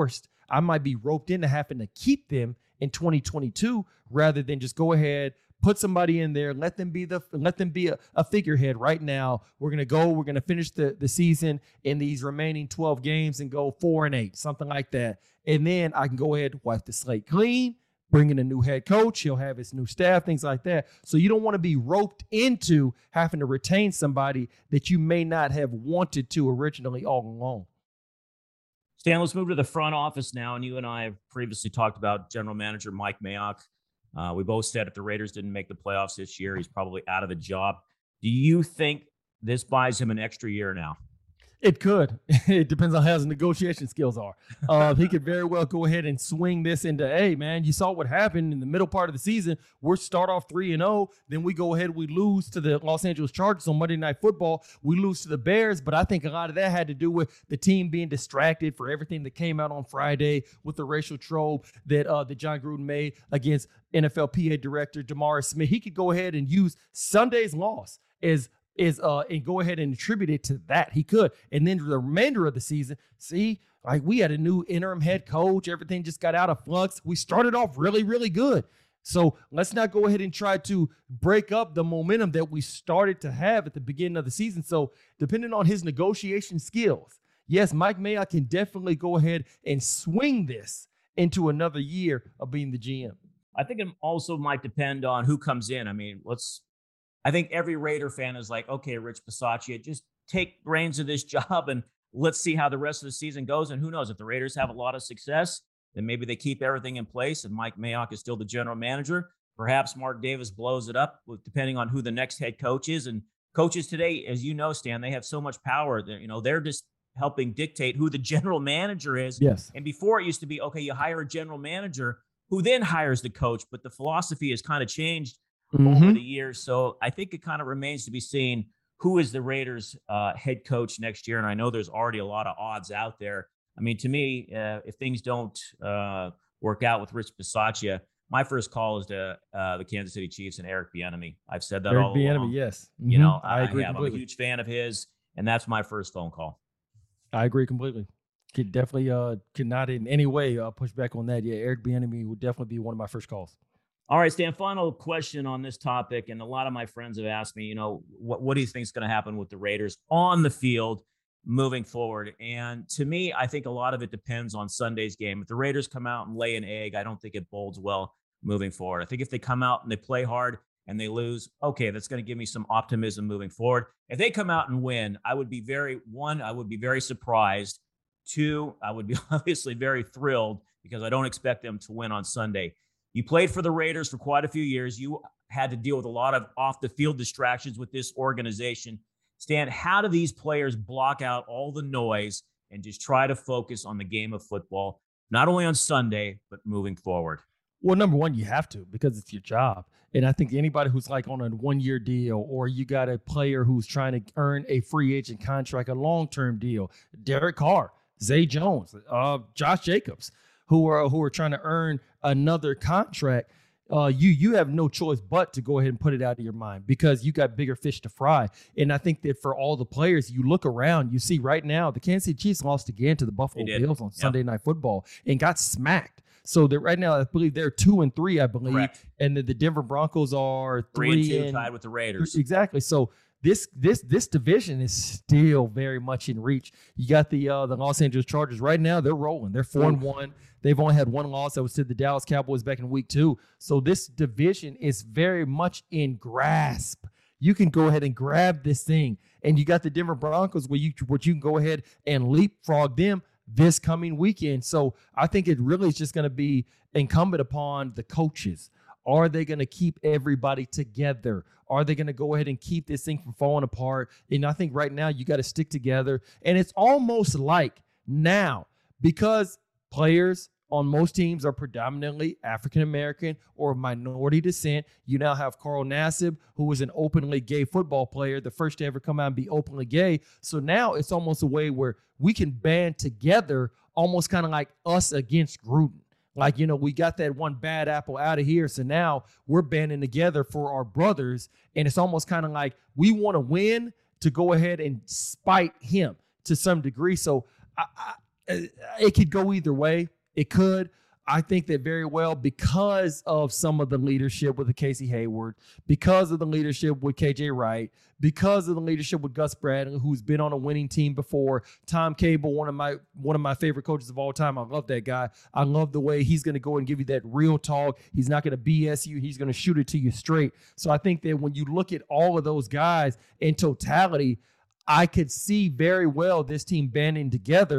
roped into having to keep them in 2022 rather than just go ahead, put somebody in there, let them be a figurehead right now. We're going to finish the season in these remaining 12 games and go 4-8, something like that. And then I can go ahead and wipe the slate clean, bring in a new head coach. He'll have his new staff, things like that. So you don't want to be roped into having to retain somebody that you may not have wanted to originally all along. Stan, let's move to the front office now. And you and I have previously talked about general manager Mike Mayock. We both said if the Raiders didn't make the playoffs this year, he's probably out of a job. Do you think this buys him an extra year now? It could. It depends on how his negotiation skills are. He could very well go ahead and swing this into, hey, man, you saw what happened in the middle part of the season. We're start off 3-0. Then we go ahead, we lose to the Los Angeles Chargers on Monday Night Football. We lose to the Bears. But I think a lot of that had to do with the team being distracted for everything that came out on Friday with the racial trope that John Gruden made against NFL PA director DeMaurice Smith. He could go ahead and use Sunday's loss and go ahead and attribute it to that. He could. And then the remainder of the season, like we had a new interim head coach. Everything just got out of flux. We started off really, really good. So let's not go ahead and try to break up the momentum that we started to have at the beginning of the season. So depending on his negotiation skills, yes, Mike Mayock can definitely go ahead and swing this into another year of being the GM. I think it also might depend on who comes in. I mean, I think every Raider fan is like, okay, Rich Bisaccia, just take reins of this job and let's see how the rest of the season goes. And who knows, if the Raiders have a lot of success, then maybe they keep everything in place and Mike Mayock is still the general manager. Perhaps Mark Davis blows it up, depending on who the next head coach is. And coaches today, as you know, Stan, they have so much power. They're just helping dictate who the general manager is. Yes. And before it used to be, okay, you hire a general manager who then hires the coach, but the philosophy has kind of changed over the years. So I think it kind of remains to be seen who is the Raiders head coach next year. And I know there's already a lot of odds out there. I mean, to me, if things don't work out with Rich Bisaccia, my first call is to the Kansas City Chiefs and Eric Bieniemy. I've said that all along. Eric Bieniemy, yes. You know, I agree I'm a huge fan of his, and that's my first phone call. I agree completely. Could definitely could not in any way push back on that. Yeah, Eric Bieniemy would definitely be one of my first calls. All right, Stan, final question on this topic. And a lot of my friends have asked me, what do you think is going to happen with the Raiders on the field moving forward? And to me, I think a lot of it depends on Sunday's game. If the Raiders come out and lay an egg, I don't think it bodes well moving forward. I think if they come out and they play hard and they lose, okay, that's going to give me some optimism moving forward. If they come out and win, I would be very surprised. Two, I would be obviously very thrilled because I don't expect them to win on Sunday. You played for the Raiders for quite a few years. You had to deal with a lot of off-the-field distractions with this organization. Stan, how do these players block out all the noise and just try to focus on the game of football, not only on Sunday, but moving forward? Well, number one, you have to because it's your job. And I think anybody who's like on a one-year deal or you got a player who's trying to earn a free agent contract, a long-term deal, Derek Carr, Zay Jones, Josh Jacobs, who are trying to earn another contract, you have no choice but to go ahead and put it out of your mind because you got bigger fish to fry. And I think that for all the players, you look around, you see right now the Kansas City Chiefs lost again to the Buffalo Bills on Sunday Night Football and got smacked. So that right now, I believe they're 2-3, I believe. Correct. And the Denver Broncos are 3-2, tied with the Raiders. Exactly. So this division is still very much in reach. You got the Los Angeles Chargers right now. They're rolling. They're 4-1. They've only had one loss that was to the Dallas Cowboys back in week 2. So this division is very much in grasp. You can go ahead and grab this thing. And you got the Denver Broncos where you can go ahead and leapfrog them this coming weekend. So I think it really is just going to be incumbent upon the coaches. Are they going to keep everybody together? Are they going to go ahead and keep this thing from falling apart? And I think right now you got to stick together. And it's almost like now, because players on most teams are predominantly African-American or minority descent. You now have Carl Nassib, who was an openly gay football player, the first to ever come out and be openly gay. So now it's almost a way where we can band together, almost kind of like us against Gruden. Like, we got that one bad apple out of here. So now we're banding together for our brothers. And it's almost kind of like we want to win to go ahead and spite him to some degree. So it could go either way. It could. I think that very well because of some of the leadership with the Casey Hayward, because of the leadership with KJ Wright, because of the leadership with Gus Bradley, who's been on a winning team before. Tom Cable, one of my favorite coaches of all time. I love that guy. I love the way he's going to go and give you that real talk. He's not going to BS you. He's going to shoot it to you straight. So I think that when you look at all of those guys in totality, I could see very well this team banding together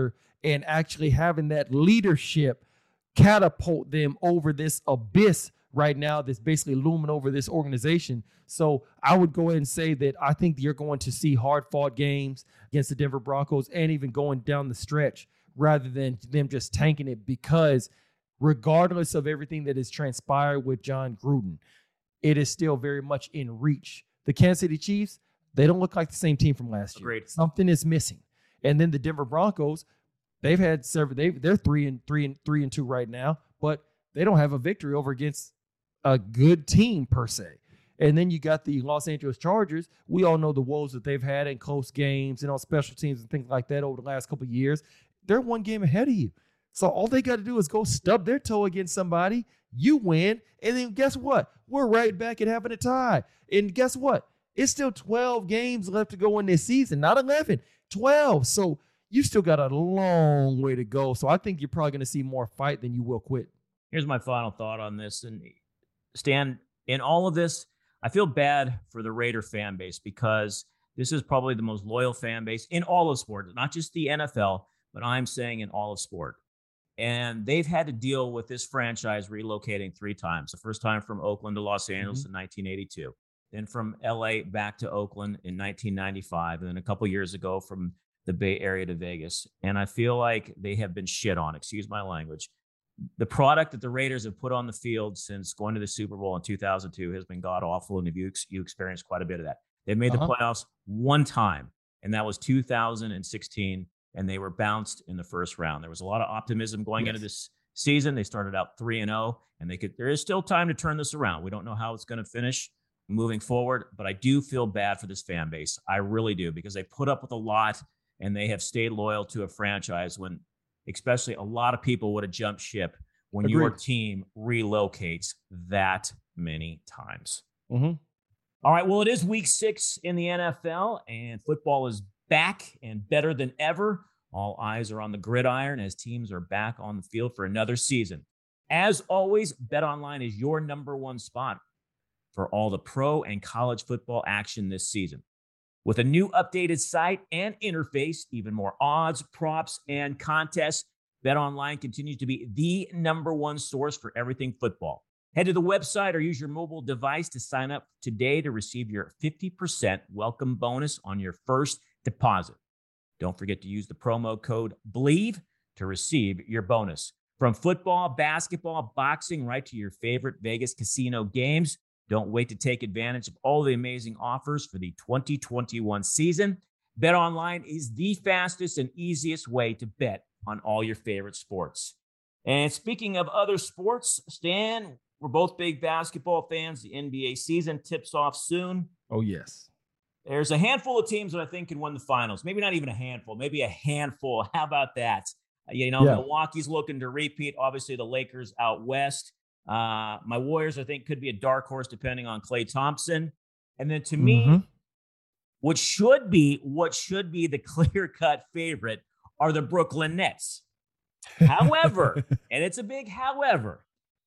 and actually having that leadership catapult them over this abyss right now that's basically looming over this organization. So I would go ahead and say that I think you're going to see hard-fought games against the Denver Broncos and even going down the stretch rather than them just tanking it, because regardless of everything that has transpired with John Gruden, it is still very much in reach. The Kansas City Chiefs, they don't look like the same team from last year. Agreed. Something is missing. And then the Denver Broncos, they've had several. They're 3-2 right now, but they don't have a victory over against a good team per se. And then you got the Los Angeles Chargers. We all know the woes that they've had in close games and on special teams and things like that over the last couple of years. They're one game ahead of you. So all they got to do is go stub their toe against somebody. You win. And then guess what? We're right back at having a tie. And guess what? It's still 12 games left to go in this season. Not 11, 12. So you still got a long way to go. So I think you're probably going to see more fight than you will quit. Here's my final thought on this. And Stan, in all of this, I feel bad for the Raider fan base because this is probably the most loyal fan base in all of sports, not just the NFL, but I'm saying in all of sport. And they've had to deal with this franchise relocating 3 times. The first time from Oakland to Los Angeles in 1982, then from LA back to Oakland in 1995, and then a couple years ago from the Bay Area to Vegas. And I feel like they have been shit on, excuse my language. The product that the Raiders have put on the field since going to the Super Bowl in 2002 has been god-awful, and you experienced quite a bit of that. They've made the playoffs one time, and that was 2016, and they were bounced in the first round. There was a lot of optimism going into this season. They started out 3-0, and there is still time to turn this around. We don't know how it's going to finish moving forward, but I do feel bad for this fan base. I really do, because they put up with a lot, and they have stayed loyal to a franchise when especially a lot of people would have jumped ship when your team relocates that many times. All right, well, it is week 6 in the NFL, and football is back and better than ever. All eyes are on the gridiron as teams are back on the field for another season. As always, BetOnline is your number one spot for all the pro and college football action this season. With a new updated site and interface, even more odds, props, and contests, BetOnline continues to be the number one source for everything football. Head to the website or use your mobile device to sign up today to receive your 50% welcome bonus on your first deposit. Don't forget to use the promo code BLEAV to receive your bonus. From football, basketball, boxing, right to your favorite Vegas casino games, don't wait to take advantage of all the amazing offers for the 2021 season. BetOnline is the fastest and easiest way to bet on all your favorite sports. And speaking of other sports, Stan, we're both big basketball fans. The NBA season tips off soon. Oh, yes. There's a handful of teams that I think can win the finals. Maybe not even a handful, maybe a handful. How about that? Milwaukee's looking to repeat. Obviously, the Lakers out west. My Warriors, I think, could be a dark horse depending on Klay Thompson. And then to me, what should be the clear-cut favorite are the Brooklyn Nets. However, and it's a big however,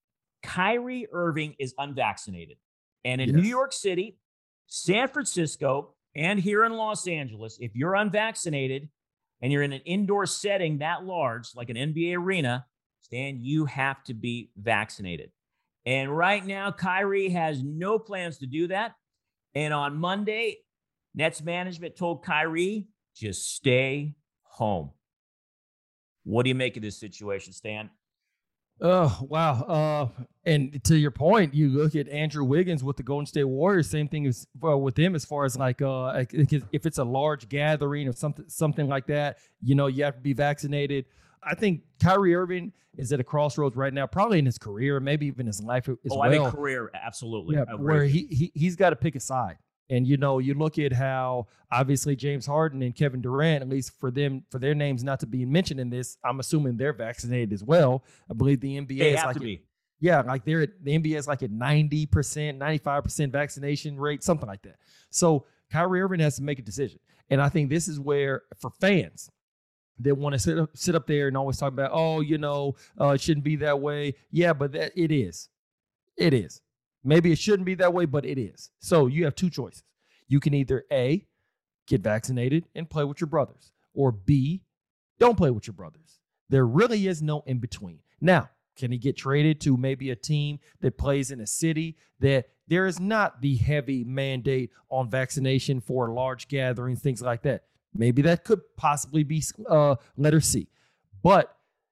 Kyrie Irving is unvaccinated. And in New York City, San Francisco, and here in Los Angeles, if you're unvaccinated and you're in an indoor setting that large, like an NBA arena, Stan, you have to be vaccinated. And right now, Kyrie has no plans to do that. And on Monday, Nets management told Kyrie, just stay home. What do you make of this situation, Stan? Oh, wow. And to your point, you look at Andrew Wiggins with the Golden State Warriors, same thing as with him as far as if it's a large gathering or something like that, you have to be vaccinated. I think Kyrie Irving is at a crossroads right now, probably in his career, maybe even his life as well. I think career, absolutely. Yeah, where he's got to pick a side. And, you look at how obviously James Harden and Kevin Durant, at least for their names not to be mentioned in this, I'm assuming they're vaccinated as well. I believe the NBA they have to be. Yeah, like the NBA is like at 90%, 95% vaccination rate, something like that. So Kyrie Irving has to make a decision. And I think this is where, for fans that want to sit up there and always talk about, it shouldn't be that way. Yeah, but it is. It is. Maybe it shouldn't be that way, but it is. So you have 2 choices. You can either A, get vaccinated and play with your brothers, or B, don't play with your brothers. There really is no in between. Now, can he get traded to maybe a team that plays in a city that there is not the heavy mandate on vaccination for large gatherings, things like that? Maybe that could possibly be letter C. But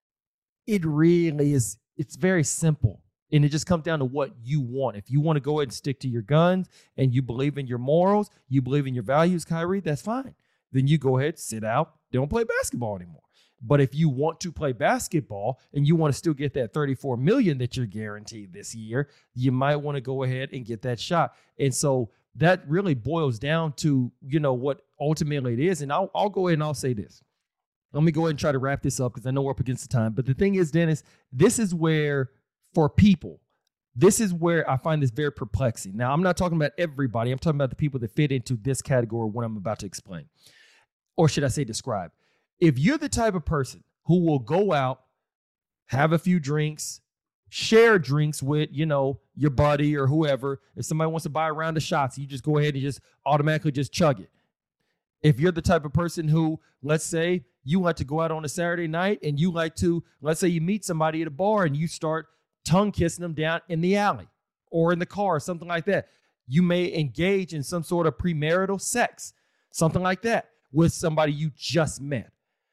it really is, it's very simple. And it just comes down to what you want. If you want to go ahead and stick to your guns and you believe in your morals, you believe in your values, Kyrie, that's fine. Then you go ahead, sit out, don't play basketball anymore. But if you want to play basketball and you want to still get that $34 million that you're guaranteed this year, you might want to go ahead and get that shot. And so that really boils down to, what ultimately it is. And I'll go ahead and I'll say this. Let me go ahead and try to wrap this up because I know we're up against the time. But the thing is, Dennis, this is where, for people, this is where I find this very perplexing. Now, I'm not talking about everybody. I'm talking about the people that fit into this category, what I'm about to explain. Or should I say describe? If you're the type of person who will go out, have a few drinks, share drinks with, your buddy or whoever, if somebody wants to buy a round of shots, you just go ahead and just automatically just chug it. If you're the type of person who, let's say, you like to go out on a Saturday night and you like to, let's say you meet somebody at a bar and you start tongue kissing them down in the alley or in the car or something like that. You may engage in some sort of premarital sex, something like that, with somebody you just met.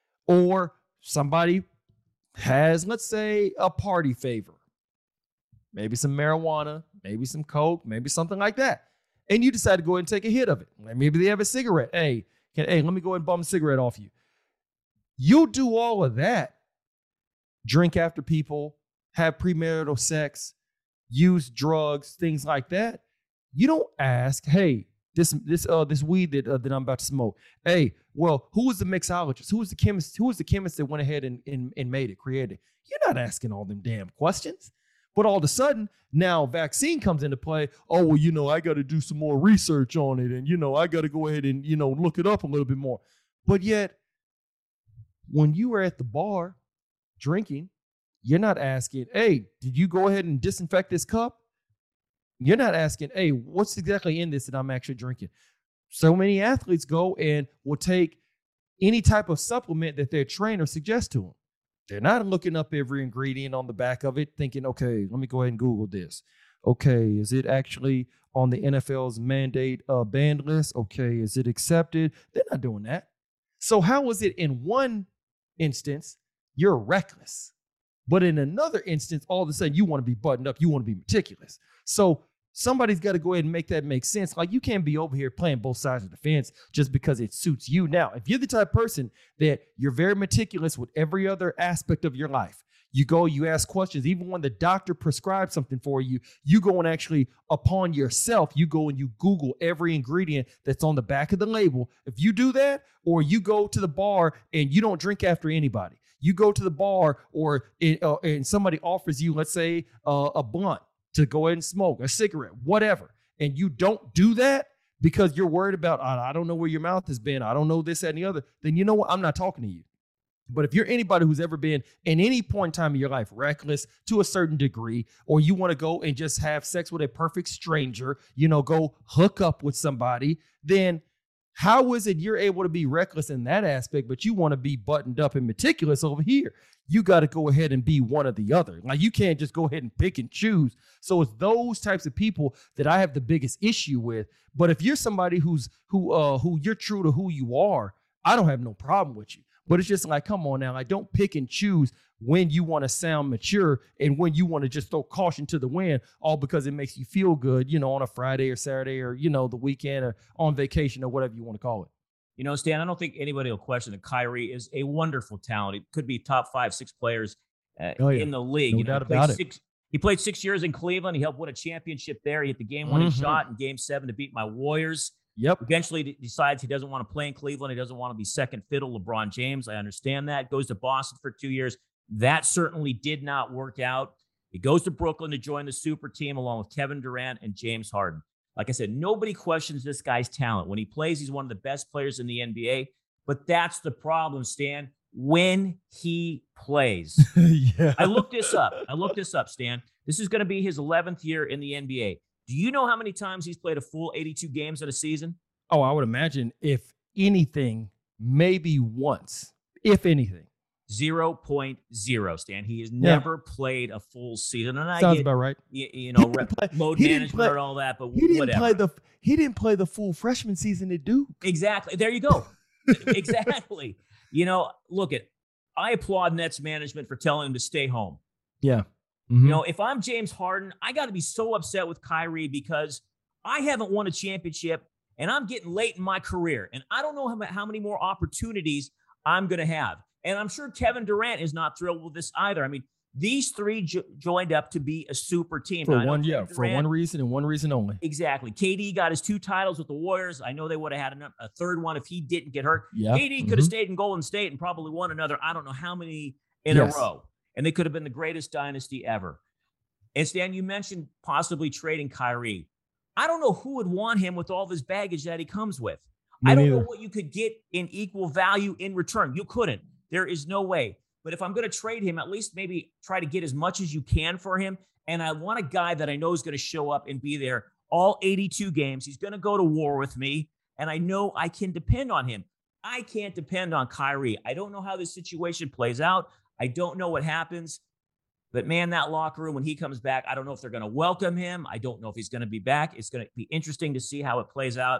Or somebody has, let's say, a party favor. Maybe some marijuana, maybe some coke, maybe something like that. And you decide to go ahead and take a hit of it. Maybe they have a cigarette. Hey, let me go ahead and bum a cigarette off you. You'll do all of that. Drink after people, have premarital sex, use drugs, things like that. You don't ask, hey, this weed that I'm about to smoke. Hey, well, who was the mixologist? Who was the chemist? Who was the chemist that went ahead and made it, created it? You're not asking all them damn questions. But all of a sudden, now vaccine comes into play. Oh, well, I got to do some more research on it. And, I got to go ahead and, look it up a little bit more. But yet, when you were at the bar drinking, you're not asking, hey, did you go ahead and disinfect this cup? You're not asking, hey, what's exactly in this that I'm actually drinking? So many athletes go and will take any type of supplement that their trainer suggests to them. They're not looking up every ingredient on the back of it, thinking, okay, let me go ahead and Google this. Okay, is it actually on the NFL's mandate banned list? Okay, is it accepted? They're not doing that. So how is it in one instance, you're reckless, but in another instance, all of a sudden you want to be buttoned up, you want to be meticulous? So somebody's got to go ahead and make that make sense. Like, you can't be over here playing both sides of the fence just because it suits you. Now, if you're the type of person that you're very meticulous with every other aspect of your life, you go, you ask questions, even when the doctor prescribes something for you, you go and actually upon yourself, you go and you Google every ingredient that's on the back of the label. If you do that, or you go to the bar and you don't drink after anybody, you go to the bar and somebody offers you, let's say, a blunt to go ahead and smoke, a cigarette, whatever, and you don't do that because you're worried about, I don't know where your mouth has been, I don't know this, that, and the other, then you know what? I'm not talking to you. But if you're anybody who's ever been in any point in time in your life reckless to a certain degree, or you want to go and just have sex with a perfect stranger, go hook up with somebody, then how is it you're able to be reckless in that aspect, but you want to be buttoned up and meticulous over here? You got to go ahead and be one or the other. Like, you can't just go ahead and pick and choose. So it's those types of people that I have the biggest issue with. But if you're somebody who you're true to who you are, I don't have no problem with you. But it's just like, come on now, like, don't pick and choose when you want to sound mature and when you want to just throw caution to the wind, all because it makes you feel good, on a Friday or Saturday or, the weekend or on vacation or whatever you want to call it. Stan, I don't think anybody will question that Kyrie is a wonderful talent. He could be top 5-6 players in the league. No doubt about it. He played 6 years in Cleveland. He helped win a championship there. He hit the game-winning shot in Game 7 to beat my Warriors. Yep. Eventually decides he doesn't want to play in Cleveland. He doesn't want to be second fiddle LeBron James. I understand that. Goes to Boston for 2 years. That certainly did not work out. He goes to Brooklyn to join the super team along with Kevin Durant and James Harden. Like I said, nobody questions this guy's talent. When he plays, he's one of the best players in the NBA. But that's the problem, Stan. When he plays. Yeah. I looked this up, Stan. This is going to be his 11th year in the NBA. Do you know how many times he's played a full 82 games in a season? Oh, I would imagine, if anything, maybe once. if anything. 0.0, Stan. He has never played a full season. And Sounds about right. Load management, all that, but whatever. He didn't play the full freshman season at Duke. Exactly. There you go. Exactly. I applaud Nets management for telling him to stay home. Yeah. Mm-hmm. If I'm James Harden, I got to be so upset with Kyrie because I haven't won a championship and I'm getting late in my career. And I don't know how many more opportunities I'm going to have. And I'm sure Kevin Durant is not thrilled with this either. I mean, these three joined up to be a super team. For one reason and one reason only. Exactly. KD got his 2 titles with the Warriors. I know they would have had a third one if he didn't get hurt. Yeah. KD could have stayed in Golden State and probably won another, I don't know how many in a row. And they could have been the greatest dynasty ever. And Stan, you mentioned possibly trading Kyrie. I don't know who would want him with all this baggage that he comes with. I don't know what you could get in equal value in return. You couldn't. There is no way. But if I'm going to trade him, at least maybe try to get as much as you can for him. And I want a guy that I know is going to show up and be there all 82 games. He's going to go to war with me. And I know I can depend on him. I can't depend on Kyrie. I don't know how this situation plays out. I don't know what happens. But man, that locker room, when he comes back, I don't know if they're going to welcome him. I don't know if he's going to be back. It's going to be interesting to see how it plays out.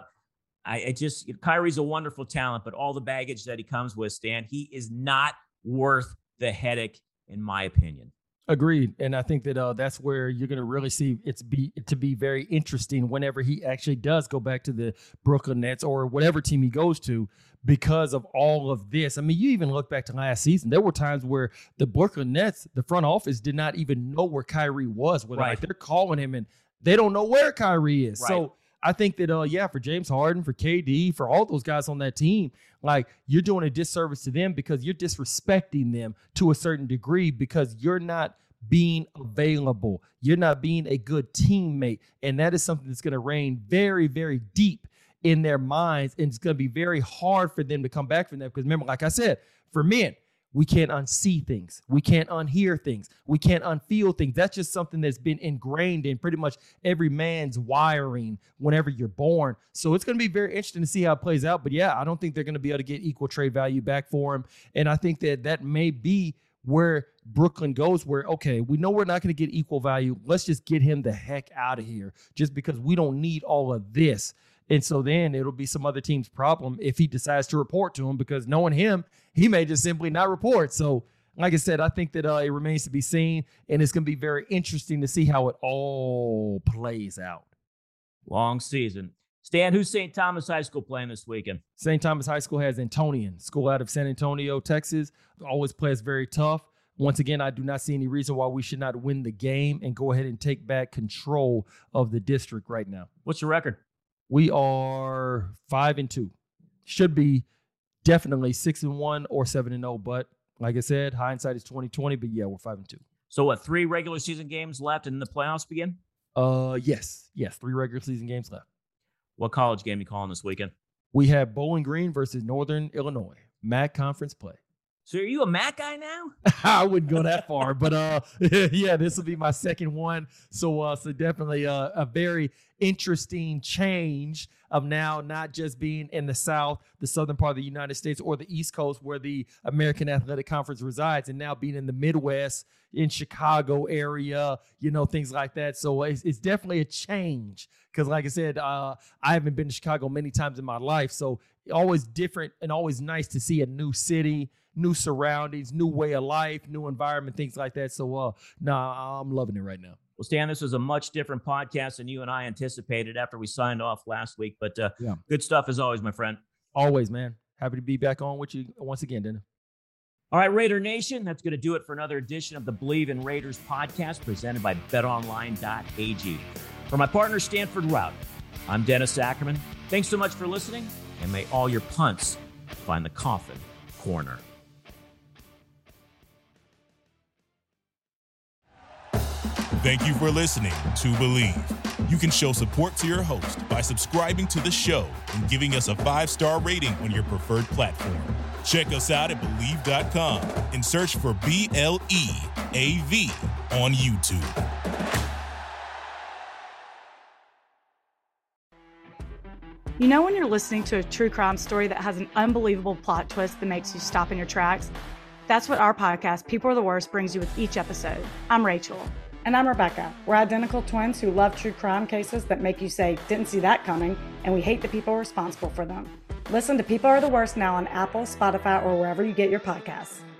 Kyrie's a wonderful talent, but all the baggage that he comes with, Stan, he is not worth the headache, in my opinion. Agreed. And I think that that's where you're going to really see to be very interesting whenever he actually does go back to the Brooklyn Nets or whatever team he goes to because of all of this. I mean, you even look back to last season. There were times where the Brooklyn Nets, the front office, did not even know where Kyrie was. Like they're calling him and they don't know where Kyrie is. Right. So I think that, for James Harden, for KD, for all those guys on that team, like you're doing a disservice to them because you're disrespecting them to a certain degree because you're not being available. You're not being a good teammate. And that is something that's going to reign very, very deep in their minds. And it's going to be very hard for them to come back from that. Because remember, like I said, for men, we can't unsee things. We can't unhear things. We can't unfeel things. That's just something that's been ingrained in pretty much every man's wiring whenever you're born. So it's going to be very interesting to see how it plays out. But yeah, I don't think they're going to be able to get equal trade value back for him. And I think that may be where Brooklyn goes, where, okay, we know we're not going to get equal value. Let's just get him the heck out of here just because we don't need all of this. And so then it'll be some other team's problem if he decides to report to him because knowing him, he may just simply not report. So like I said, I think that it remains to be seen, and it's going to be very interesting to see how it all plays out. Long season. Stan, who's St. Thomas High School playing this weekend? St. Thomas High School has Antonian, school out of San Antonio, Texas. Always plays very tough. Once again, I do not see any reason why we should not win the game and go ahead and take back control of the district right now. What's your record? We are 5-2. Should be definitely 6-1 or 7-0. But like I said, hindsight is 20/20. But yeah, we're 5-2. So what? 3 regular season games left, and the playoffs begin? Yes, 3 regular season games left. What college game you calling this weekend? We have Bowling Green versus Northern Illinois. MAC conference play. So are you a MAC guy now? I wouldn't go that far, but yeah, this will be my second one. So definitely a very interesting change of now not just being in the South, the southern part of the United States, or the East Coast where the American Athletic Conference resides, and now being in the Midwest, in Chicago area, things like that. So it's definitely a change because, like I said, I haven't been to Chicago many times in my life. So always different and always nice to see a new city, new surroundings, new way of life, new environment, things like that. So, I'm loving it right now. Well, Stan, this was a much different podcast than you and I anticipated after we signed off last week. But Good stuff as always, my friend. Always, man. Happy to be back on with you once again, Dennis. All right, Raider Nation, that's going to do it for another edition of the Believe in Raiders podcast presented by betonline.ag. For my partner, Stanford Routt, I'm Dennis Ackerman. Thanks so much for listening, and may all your punts find the coffin corner. Thank you for listening to Believe. You can show support to your host by subscribing to the show and giving us a 5-star rating on your preferred platform. Check us out at Believe.com and search for BLEAV on YouTube. You know when you're listening to a true crime story that has an unbelievable plot twist that makes you stop in your tracks? That's what our podcast, People Are the Worst, brings you with each episode. I'm Rachel. And I'm Rebecca. We're identical twins who love true crime cases that make you say, didn't see that coming, and we hate the people responsible for them. Listen to People Are the Worst now on Apple, Spotify, or wherever you get your podcasts.